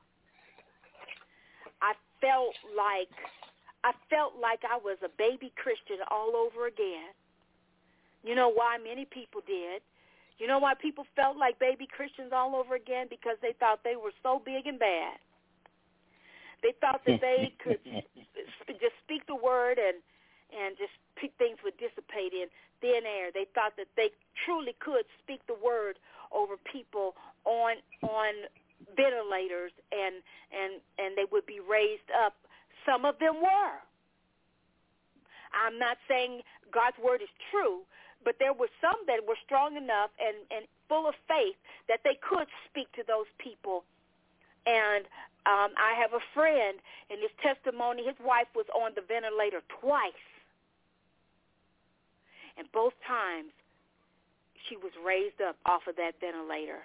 I felt like I was a baby Christian all over again. You know why many people did? You know why people felt like baby Christians all over again? Because they thought they were so big and bad. They thought that they could just speak the word and just things would dissipate in thin air. They thought that they truly could speak the word over people on ventilators and they would be raised up. Some of them were. I'm not saying God's word is true, but there were some that were strong enough and full of faith that they could speak to those people. And I have a friend, in his testimony, his wife was on the ventilator twice. And both times she was raised up off of that ventilator.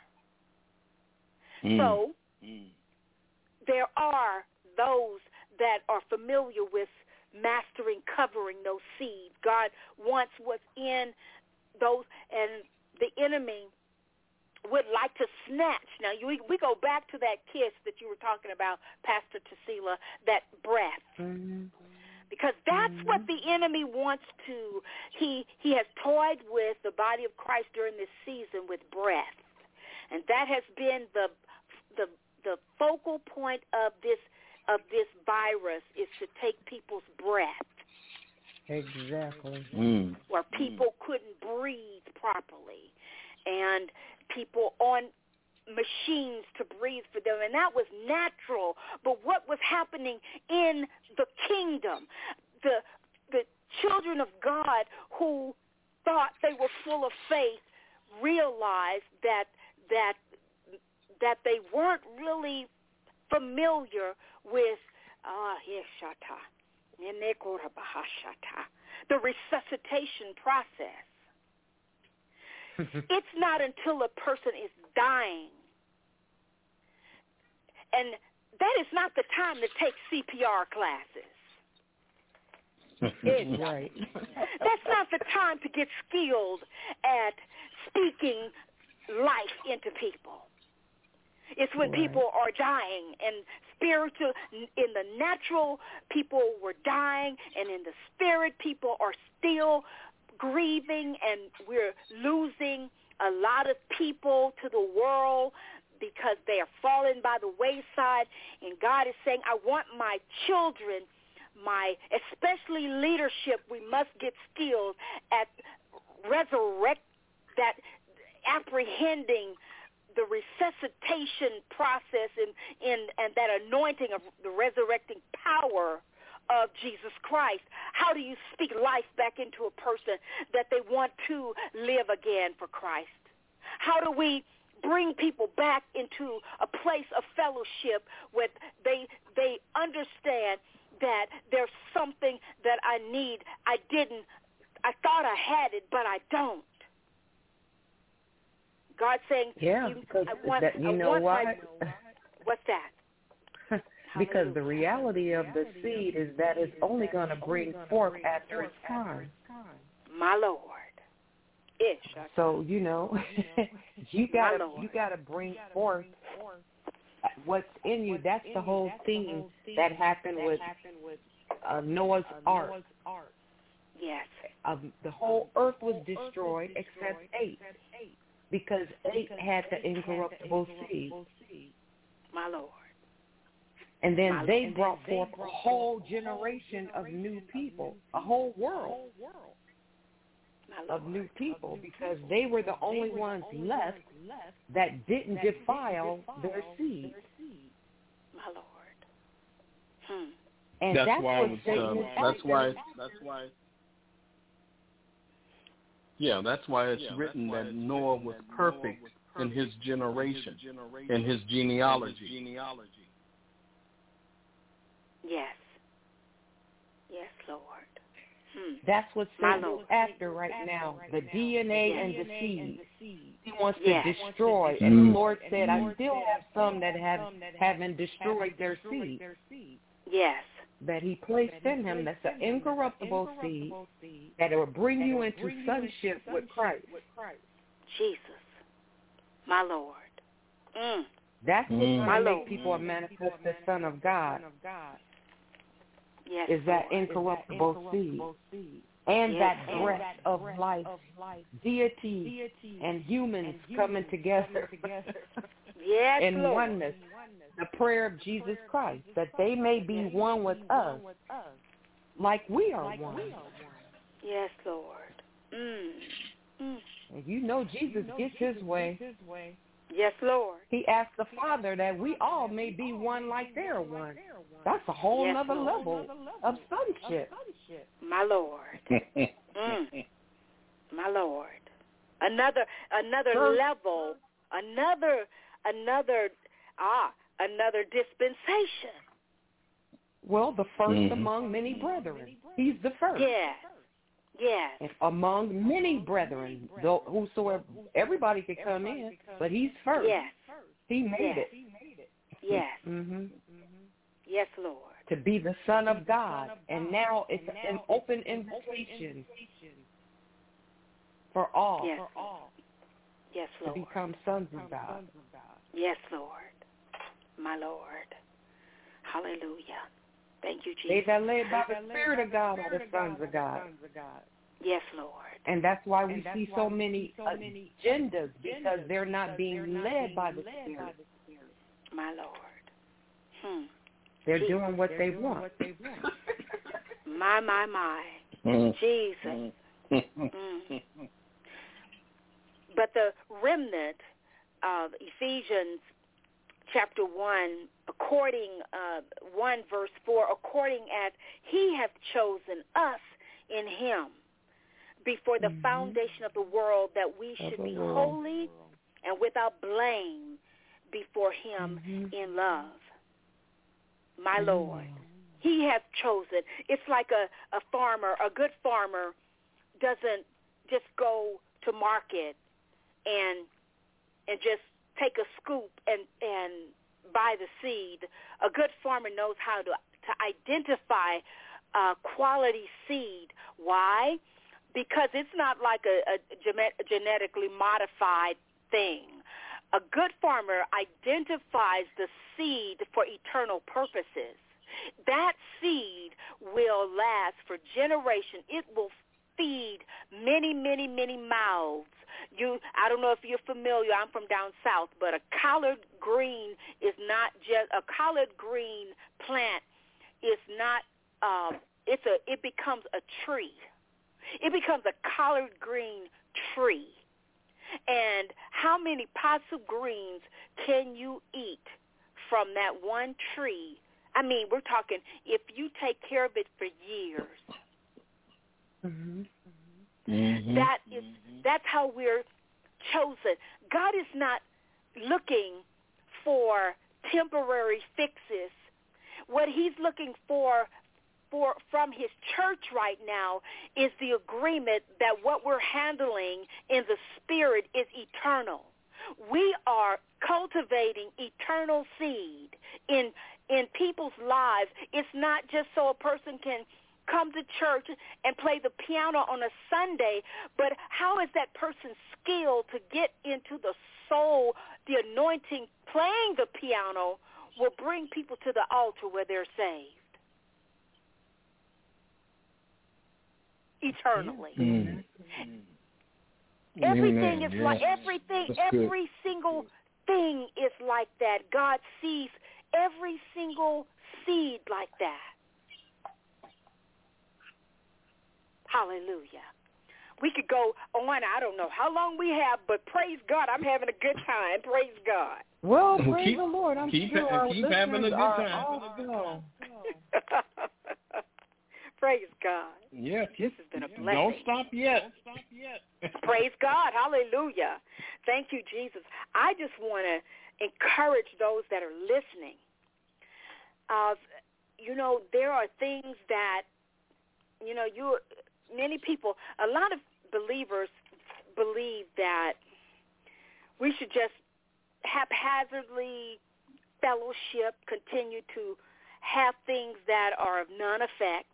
So there are those that are familiar with mastering, covering those seeds. God wants what's in those, and the enemy would like to snatch. Now, we go back to that kiss that you were talking about, Pastor Tasila, that breath. Because that's what the enemy wants to. He has toyed with the body of Christ during this season with breath. And that has been the focal point of this virus, is to take people's breath. Exactly. Where people couldn't breathe properly, and people on machines to breathe for them, and that was natural. But what was happening in the kingdom, the children of God who thought they were full of faith realized that they weren't really familiar with the resuscitation process. It's not until a person is dying, and that is not the time to take CPR classes. Right. That's not the time to get skilled at speaking life into people. It's when people are dying, and spiritual, in the natural, people were dying, and in the spirit, people are still grieving, and we're losing a lot of people to the world because they are falling by the wayside. And God is saying, I want my children, especially leadership, we must get skilled at resurrect that, apprehending the resuscitation process and that anointing of the resurrecting power of Jesus Christ? How do you speak life back into a person that they want to live again for Christ? How do we bring people back into a place of fellowship where they understand that there's something that I need. I thought I had it, but I don't. God saying, what's that? Because the reality of the seed is that it's only going to bring forth after its time. My Lord. So, you gotta bring forth what's in you. That's the whole theme that happened with Noah's Ark. Yes. The whole earth was destroyed except 8. Because 8 had the incorruptible seed. My Lord. And then they brought forth a whole generation of new people, a whole world of new people, because they were the only ones left that didn't defile their seed. My Lord. And that's why it's written that Noah was perfect in his generation, in his genealogy. Yes. Yes, Lord. That's what Satan is after right now, the DNA and the seed. He wants to destroy. And the Lord said, I still have some that haven't destroyed their seed. Yes. That he placed in him, that's an incorruptible seed that will bring you into sonship with Christ. Jesus. My Lord. That's what's going to make people manifest the Son of God. Yes, is that incorruptible seed and that breath of life, deity and humans coming together in oneness. The prayer of Jesus Christ, that they may be one with us like we are one. Yes, Lord. And you know Jesus gets his way. Yes, Lord. He asked the Father that we all may be one like they're one. That's a whole other level of sonship. My Lord. My Lord. Another level, another dispensation. Well, the first among many brethren. He's the first. Yes. Yes. And among many brethren, whosoever, everybody could come in, but he's first. Yes. He made it. Yes. Mm-hmm. Yes, Lord. To be the Son of God. And now it's an open invitation for all. Yes. Yes, Lord. To become sons of God. Yes, Lord. My Lord. Hallelujah. Thank you, Jesus. They that led by the Spirit of God are the sons of God. Yes, Lord. And that's why we see so many agendas, because they're not being led by the Spirit. My Lord. They're doing what they want. My. Jesus. But the remnant of Ephesians chapter 1, according 1 verse 4, according as he hath chosen us in him before the foundation of the world, that we should be holy and without blame before him in love. My Lord. He hath chosen. It's like a farmer, a good farmer doesn't just go to market and just take a scoop and buy the seed. A good farmer knows how to identify quality seed. Why? Because it's not like a genetically modified thing. A good farmer identifies the seed for eternal purposes. That seed will last for generations. It will feed many, many, many mouths. I don't know if you're familiar. I'm from down south, but a collard green is not just a collard green plant. Is not. It becomes a tree. It becomes a collard green tree, And how many pots of greens can you eat from that one tree? I mean, we're talking if you take care of it for years. Mm-hmm. Mm-hmm. That's how we're chosen. God is not looking for temporary fixes. What he's looking for from his church right now is the agreement that what we're handling in the spirit is eternal. We are cultivating eternal seed in people's lives. It's not just so a person can come to church and play the piano on a Sunday, but how is that person skilled to get into the soul? The anointing playing the piano will bring people to the altar where they're saved eternally. Mm-hmm. Everything is Yes. like every single thing is like that. God sees every single seed like that. Hallelujah. We could go on. I don't know how long we have, but praise God, I'm having a good time. Praise God. Well, praise the Lord. I'm keep sure our having a listeners good are time. also. Praise God. Yeah, This has been a blessing. Don't stop yet. Praise God. Hallelujah. Thank you, Jesus. I just want to encourage those that are listening. There are things that, many people, a lot of believers believe that we should just haphazardly fellowship, continue to have things that are of none effect,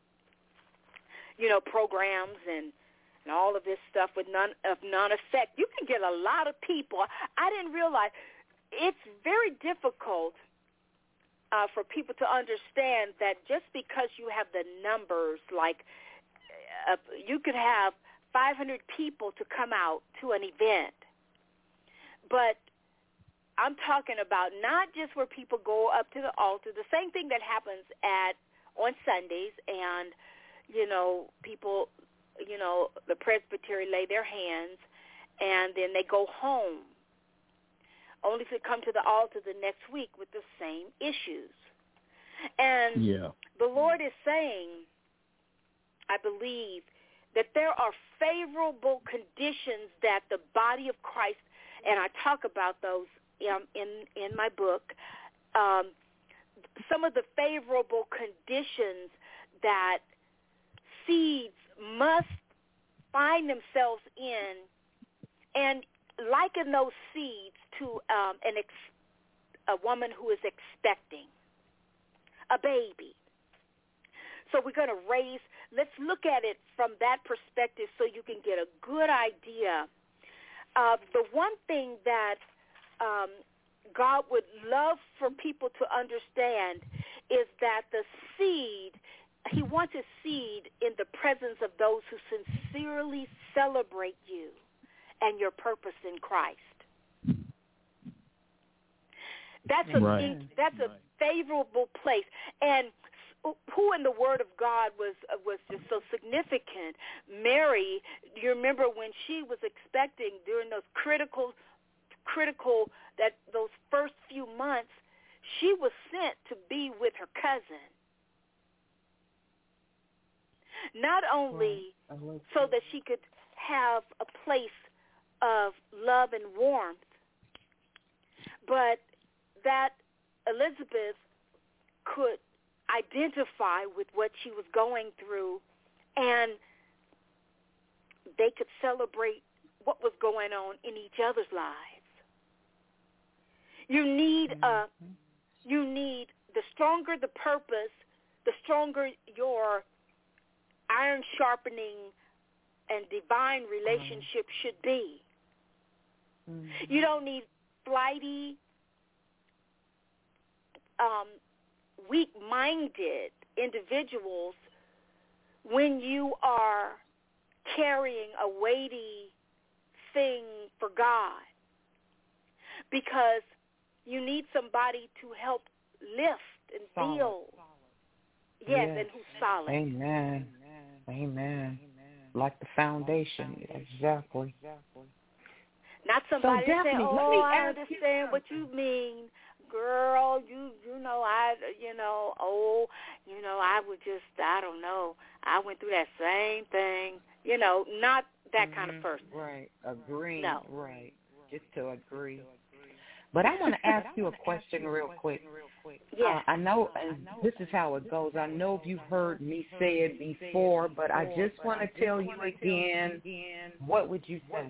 programs and all of this stuff with none effect. You can get a lot of people. I didn't realize it's very difficult for people to understand that just because you have the numbers, like you could have 500 people to come out to an event, but I'm talking about not just where people go up to the altar, the same thing that happens on Sundays, and people, the presbytery lay their hands, and then they go home, only to come to the altar the next week with the same issues. And the Lord is saying, I believe, that there are favorable conditions that the body of Christ, and I talk about those in my book, some of the favorable conditions that seeds must find themselves in, and liken those seeds to a woman who is expecting a baby. So we're going to let's look at it from that perspective so you can get a good idea of the one thing that God would love for people to understand is that the seed, he wants a seed in the presence of those who sincerely celebrate you and your purpose in Christ. That's a favorable place. And who in the Word of God was just so significant? Mary, do you remember when she was expecting during those critical that those first few months, she was sent to be with her cousin. Not only so that she could have a place of love and warmth, but that Elizabeth could identify with what she was going through, and they could celebrate what was going on in each other's lives. You need the stronger the purpose, the stronger your iron sharpening and divine relationship should be. Mm-hmm. You don't need flighty, weak-minded individuals when you are carrying a weighty thing for God, because you need somebody to help lift and build. Yes, and who's solid. Amen. Like the foundation. Exactly. Not somebody so saying, "Oh, I understand what you mean, girl. You know, I would just, I don't know. I went through that same thing. You know, not that kind of person. Right. Agreeing. No. Right. Just to agree. But I want to ask you a question real quick. Yes. I know, and this is how it goes. I know you've heard me say it before, but I just want to tell you again, what would you say?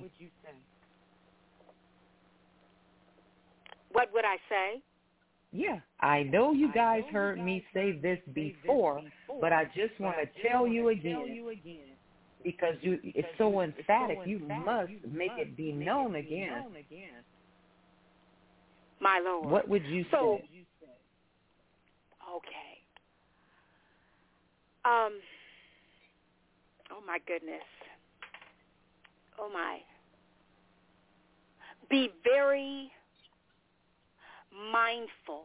What would I say? Yeah, I know you guys heard me say this before, but I just want to tell you again, because it's so emphatic, you must make it be known again. My Lord. What would you say? Okay. Oh, my goodness. Oh, my. Be very mindful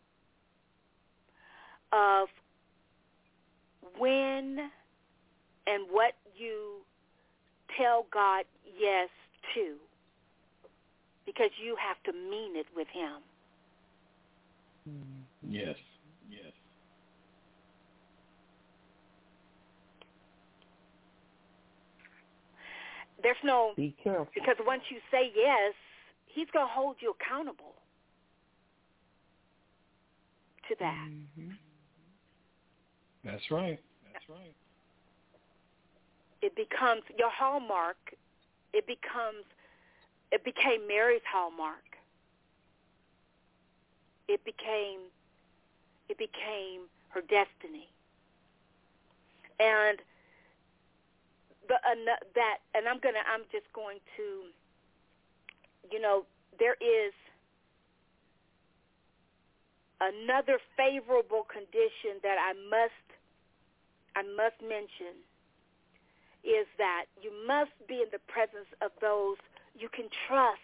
of when and what you tell God yes to, because you have to mean it with him. Yes. There's no, be careful, because once you say yes, he's going to hold you accountable to that. That's right. It becomes your hallmark. It became Mary's hallmark. It became her destiny. And I'm just going to, there is another favorable condition that I must mention, is that you must be in the presence of those you can trust.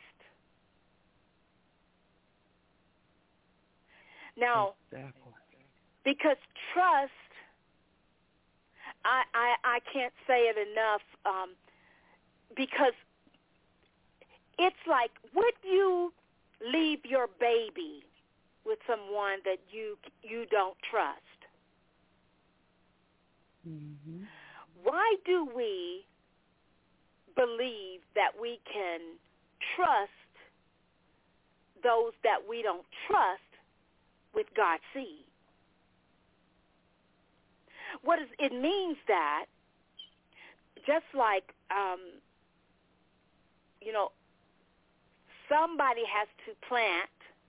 Now, because trust, I can't say it enough, because it's like, would you leave your baby with someone that you don't trust? Why do we believe that we can trust those that we don't trust with God's seed? It means that, just like, somebody has to plant,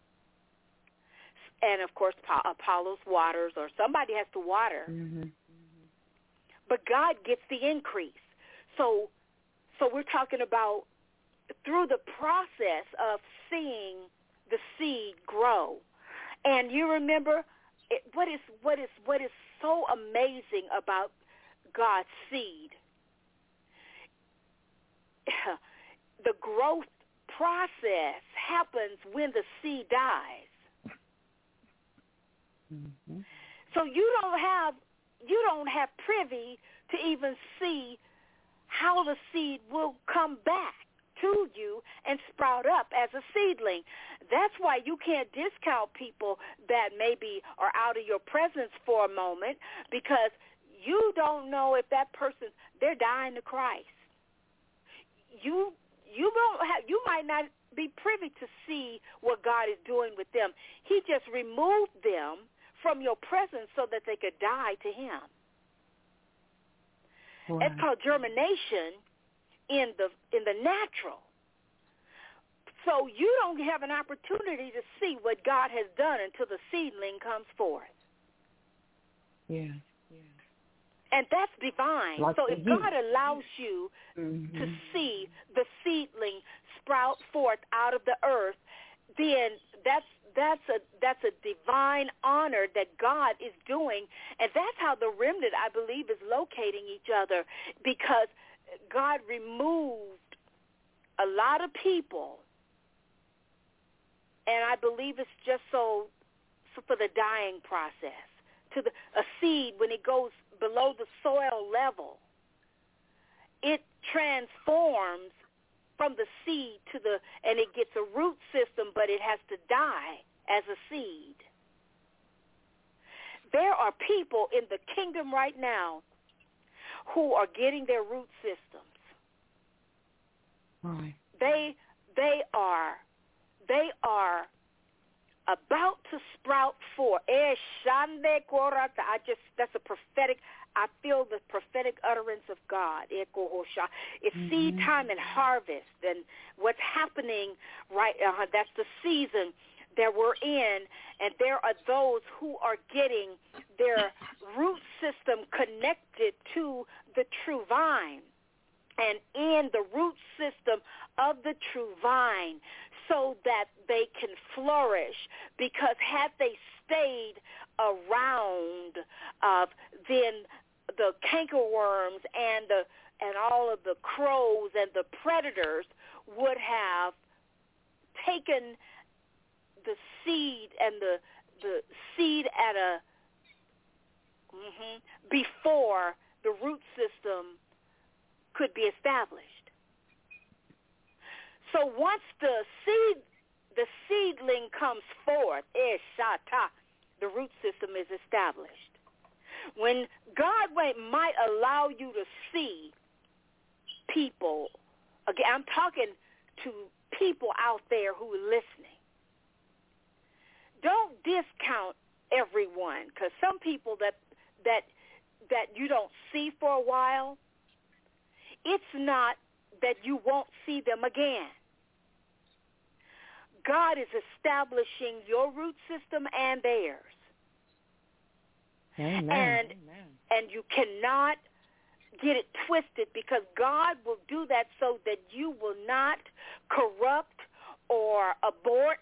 and of course Apollos waters, or somebody has to water, but God gets the increase. So we're talking about through the process of seeing the seed grow. And you remember, what is so amazing about God's seed? The growth process happens when the seed dies. So you don't have privy to even see how the seed will come back to you and sprout up as a seedling. That's why you can't discount people that maybe are out of your presence for a moment, because you don't know if that person, they're dying to Christ. You might not be privy to see what God is doing with them. He just removed them from your presence so that they could die to him. Wow. It's called germination in the natural. So you don't have an opportunity to see what God has done until the seedling comes forth. Yeah. And that's divine. Like, so if God allows you to see the seedling sprout forth out of the earth, then that's a divine honor that God is doing. And that's how the remnant, I believe, is locating each other, because God removed a lot of people. And I believe it's just so for the dying process. A seed, when it goes below the soil level, it transforms from the seed and it gets a root system, but it has to die as a seed. There are people in the kingdom right now who are getting their root systems. Right. They are about to sprout forth. That's a prophetic. I feel the prophetic utterance of God. It's seed time and harvest, and what's happening that's the season that we're in, and there are those who are getting their root system connected to the true vine, and in the root system of the true vine, so that they can flourish. Because had they stayed around, then the cankerworms and all of the crows and the predators would have taken the seed and the seed at before the root system could be established. So once the seedling comes forth, the root system is established. When God might allow you to see people, again, I'm talking to people out there who are listening. Don't discount everyone, because some people that you don't see for a while, it's not that you won't see them again. God is establishing your root system and theirs. Amen. And you cannot get it twisted, because God will do that so that you will not corrupt or abort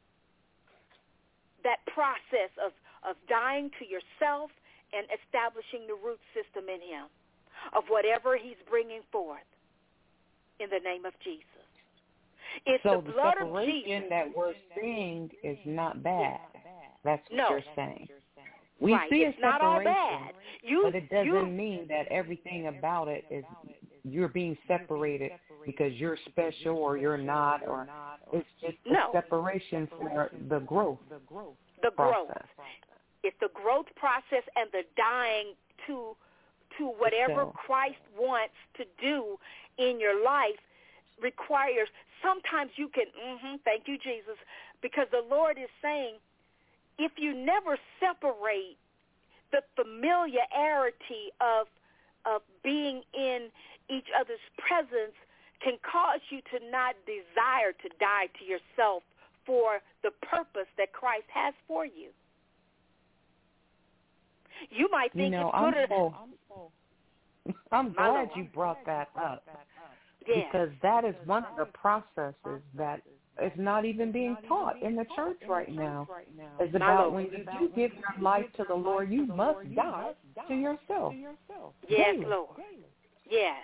that process of dying to yourself and establishing the root system in him of whatever he's bringing forth in the name of Jesus. It's so the blood separation of Jesus that we're seeing is not bad. That's what you're saying. We right. see it's a not all separation, bad. but it doesn't mean that everything about it is you're being separated because you're special or you're not, or it's just a separation for the growth. The process. growth. It's the growth process and the dying to whatever Christ wants to do in your life requires. Sometimes you can, thank you, Jesus, because the Lord is saying, if you never separate the familiarity of being in each other's presence, can cause you to not desire to die to yourself for the purpose that Christ has for you. You might think it's good. I'm glad you brought that up, because that is one of the processes that is not even being taught in the church right now. It's about when you do give your life to the Lord, you must die to yourself. Yes, daily. Lord. Yes.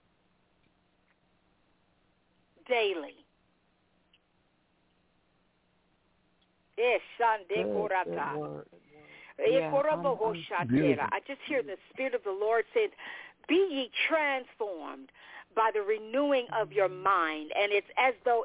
Daily. Yes, I just hear the Spirit of the Lord saying, be ye transformed by the renewing of your mind. And it's as though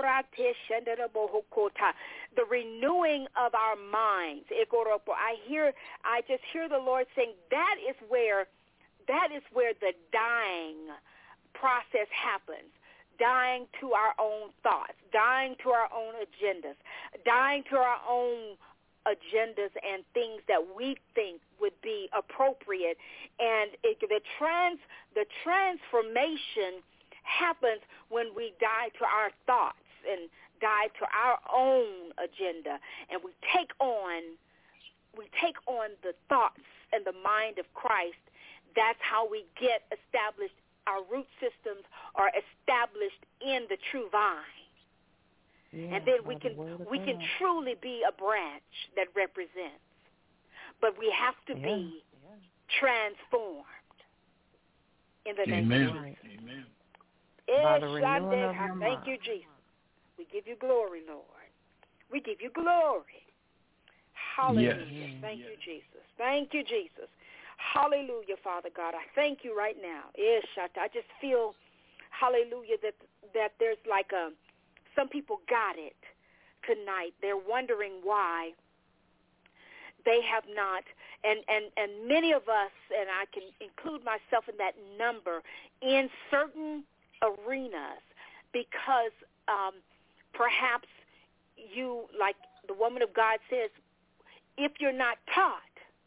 the renewing of our minds. I just hear the Lord saying that is where the dying process happens. Dying to our own thoughts, dying to our own agendas, dying to our own agendas and things that we think would be appropriate. And the transformation happens when we die to our thoughts and die to our own agenda, and we take on the thoughts and the mind of Christ. That's how we get established. Our root systems are established in the true vine. And then we can truly be a branch that represents. But we have to be transformed in the name of Jesus. Amen. By the renewing of your mind. Thank you, Jesus. We give you glory, Lord. We give you glory. Hallelujah. Yes. Thank you, Jesus. Thank you, Jesus. Hallelujah, Father God. I thank you right now. I just feel, hallelujah, that there's like some people got it tonight. They're wondering why they have not, and many of us, and I can include myself in that number, in certain arenas, because perhaps you, like the woman of God says, if you're not taught,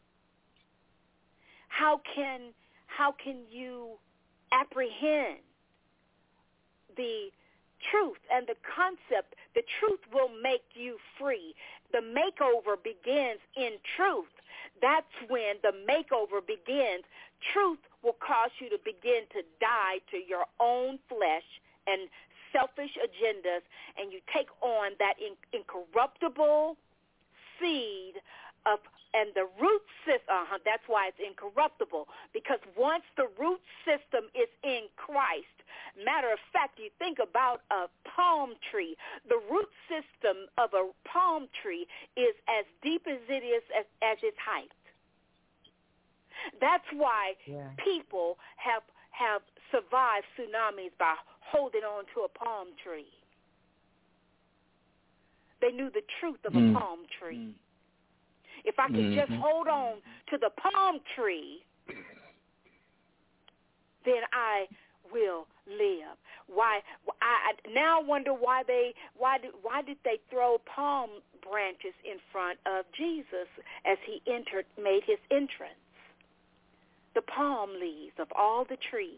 how can you apprehend the truth and the concept? The truth will make you free. The makeover begins in truth. That's when the makeover begins. Truth will cause you to begin to die to your own flesh and selfish agendas, and you take on that incorruptible seed of, and the root system, that's why it's incorruptible, because once the root system is in Christ, matter of fact, you think about a palm tree. The root system of a palm tree is as deep as it is as its height. That's why people have survived tsunamis by holding on to a palm tree. They knew the truth of a palm tree. If I could just hold on to the palm tree, then I will live. Why? I now wonder why did they throw palm branches in front of Jesus as he made his entrance? The palm leaves of all the trees.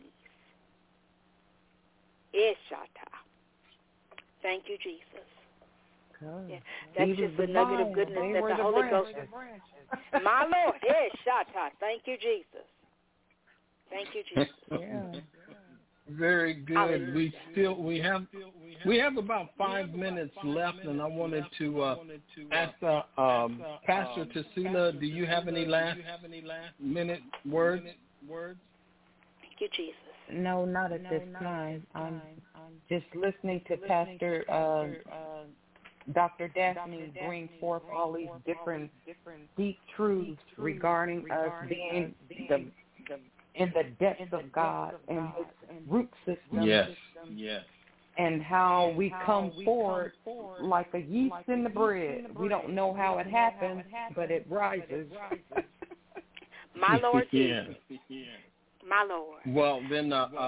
Ishata. Thank you, Jesus. Yeah, that's just the nugget of goodness that the Holy Ghost. My Lord, Ishata. Thank you, Jesus. Thank you, Jesus. Yeah. Very good. We have about 5 minutes left, and I wanted to ask Pastor Tasila, do you have any last minute words? Thank you, Jesus. No, not at this time. I'm just listening to Pastor Dr. Daphne bring forth all these different deep truths regarding us being in the depths of God and His root system. Yes. And how we come forward like a yeast in the bread. We don't know how it happens, but it rises. My Lord Jesus. My Lord. Well, then,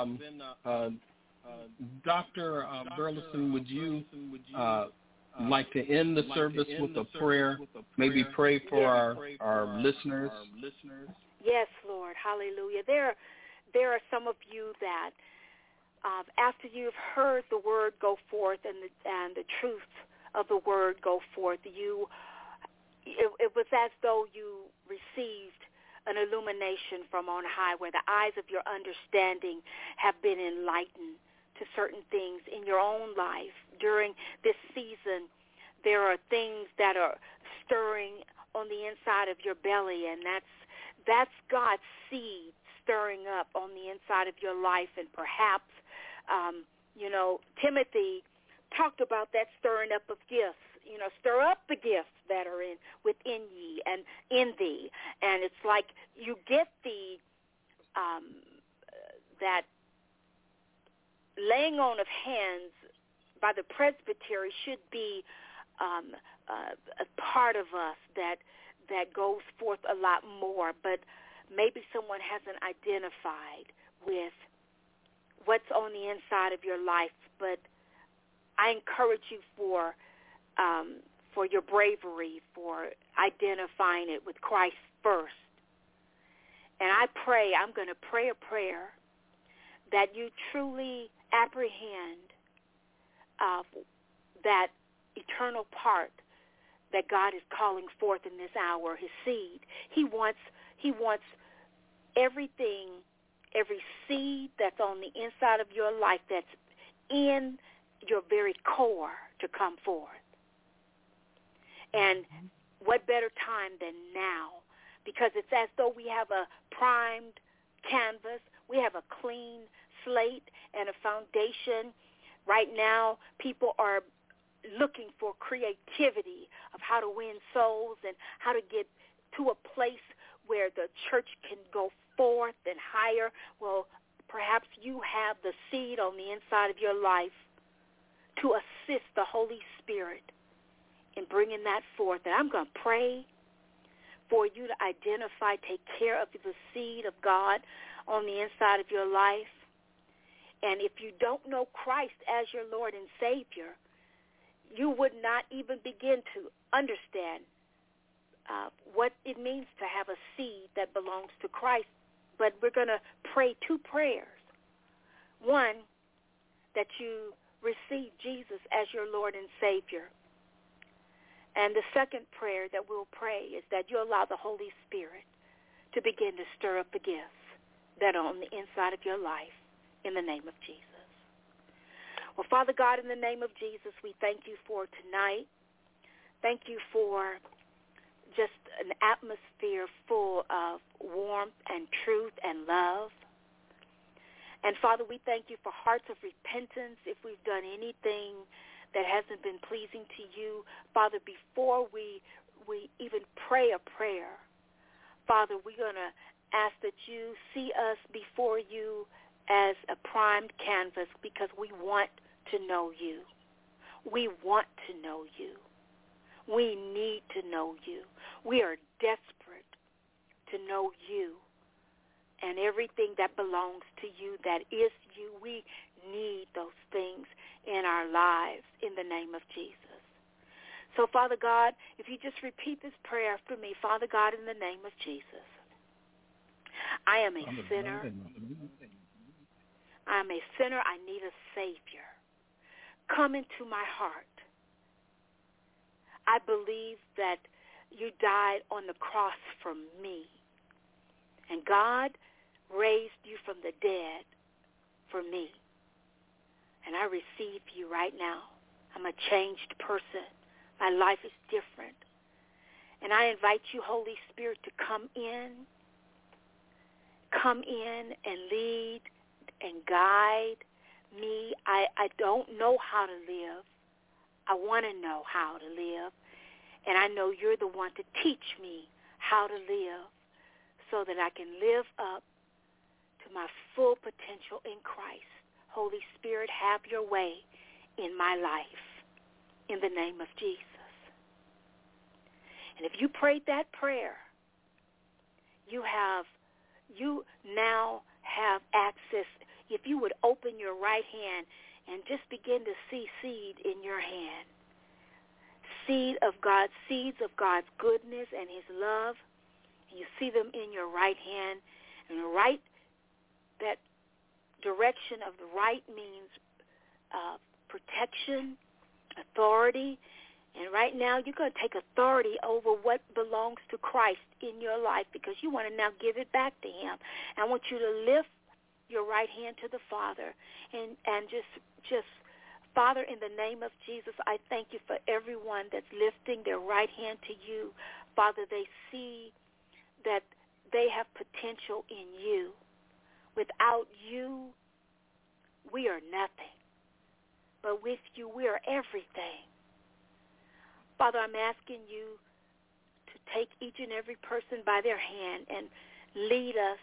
Dr. Burleson, would you like to end the service with a prayer? Maybe pray for our listeners? Yes, Lord. Hallelujah. There are some of you that after you've heard the word go forth and the truth of the word go forth, it was as though you received an illumination from on high, where the eyes of your understanding have been enlightened to certain things in your own life. During this season, there are things that are stirring on the inside of your belly, and that's God's seed stirring up on the inside of your life. And perhaps, Timothy talked about that stirring up of gifts. Stir up the gifts that are within ye and in thee. And it's like you get that laying on of hands by the presbytery should be a part of us that goes forth a lot more. But maybe someone hasn't identified with what's on the inside of your life. But I encourage you for your bravery, for identifying it with Christ first. And I'm going to pray a prayer that you truly apprehend that eternal part that God is calling forth in this hour, his seed. He wants everything, every seed that's on the inside of your life, that's in your very core, to come forth. And what better time than now? Because it's as though we have a primed canvas, we have a clean slate and a foundation. Right now, people are looking for creativity of how to win souls and how to get to a place where the church can go forth and higher. Well, perhaps you have the seed on the inside of your life to assist the Holy Spirit in bringing that forth. And I'm going to pray for you to identify, take care of the seed of God on the inside of your life. And if you don't know Christ as your Lord and Savior, you would not even begin to understand what it means to have a seed that belongs to Christ. But we're going to pray two prayers. One, that you receive Jesus as your Lord and Savior. And the second prayer that we'll pray is that you allow the Holy Spirit to begin to stir up the gifts that are on the inside of your life in the name of Jesus. Well, Father God, in the name of Jesus, we thank you for tonight. Thank you for just an atmosphere full of warmth and truth and love. And Father, we thank you for hearts of repentance if we've done anything that hasn't been pleasing to you. Father, before we even pray a prayer, Father, we're going to ask that you see us before you as a primed canvas because we want to know you. We want to know you. We need to know you. We are desperate to know you and everything that belongs to you, that is you. We need those things in our lives in the name of Jesus. So, Father God, if you just repeat this prayer after me, Father God, in the name of Jesus, I am a sinner. I'm a sinner. I need a Savior. Come into my heart. I believe that you died on the cross for me. And God raised you from the dead for me. And I receive you right now. I'm a changed person. My life is different. And I invite you, Holy Spirit, to come in and lead and guide me. I don't know how to live. I want to know how to live. And I know you're the one to teach me how to live so that I can live up to my full potential in Christ. Holy Spirit, have your way in my life in the name of Jesus. And if you prayed that prayer, you now have access. If you would open your right hand and just begin to see seed in your hand, seeds of God's goodness and his love, and you see them in your right hand, and that direction of the right means protection, authority. And right now you're going to take authority over what belongs to Christ in your life because you want to now give it back to him. I want you to lift your right hand to the Father and just Father, in the name of Jesus, I thank you for everyone that's lifting their right hand to you. Father, they see that they have potential in you. Without you, we are nothing. But with you, we are everything. Father, I'm asking you to take each and every person by their hand and lead us,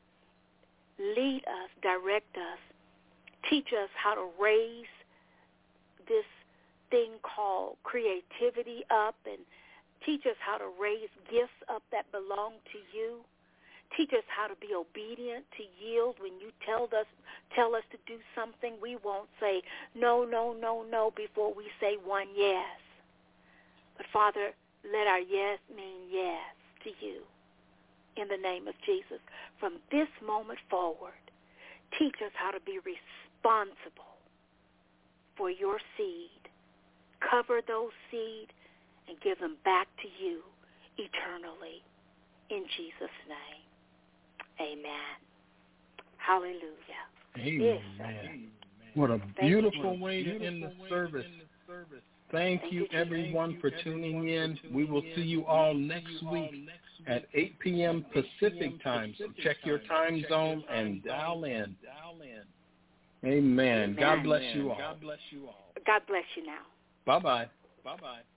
direct us, teach us how to raise this thing called creativity up, and teach us how to raise gifts up that belong to you. Teach us how to be obedient, to yield when you tell us to do something. We won't say no, no, no, no before we say one yes. But Father, let our yes mean yes to you in the name of Jesus. From this moment forward, teach us how to be responsible for your seed. Cover those seed and give them back to you eternally. In Jesus' name, amen. Hallelujah. Amen. What a beautiful way to end the service. Thank you, everyone, for tuning in. We will see you all next week at 8 p.m. Pacific time. So check your time zone and dial in. Amen. God bless you all. God bless you now. Bye-bye. Bye-bye.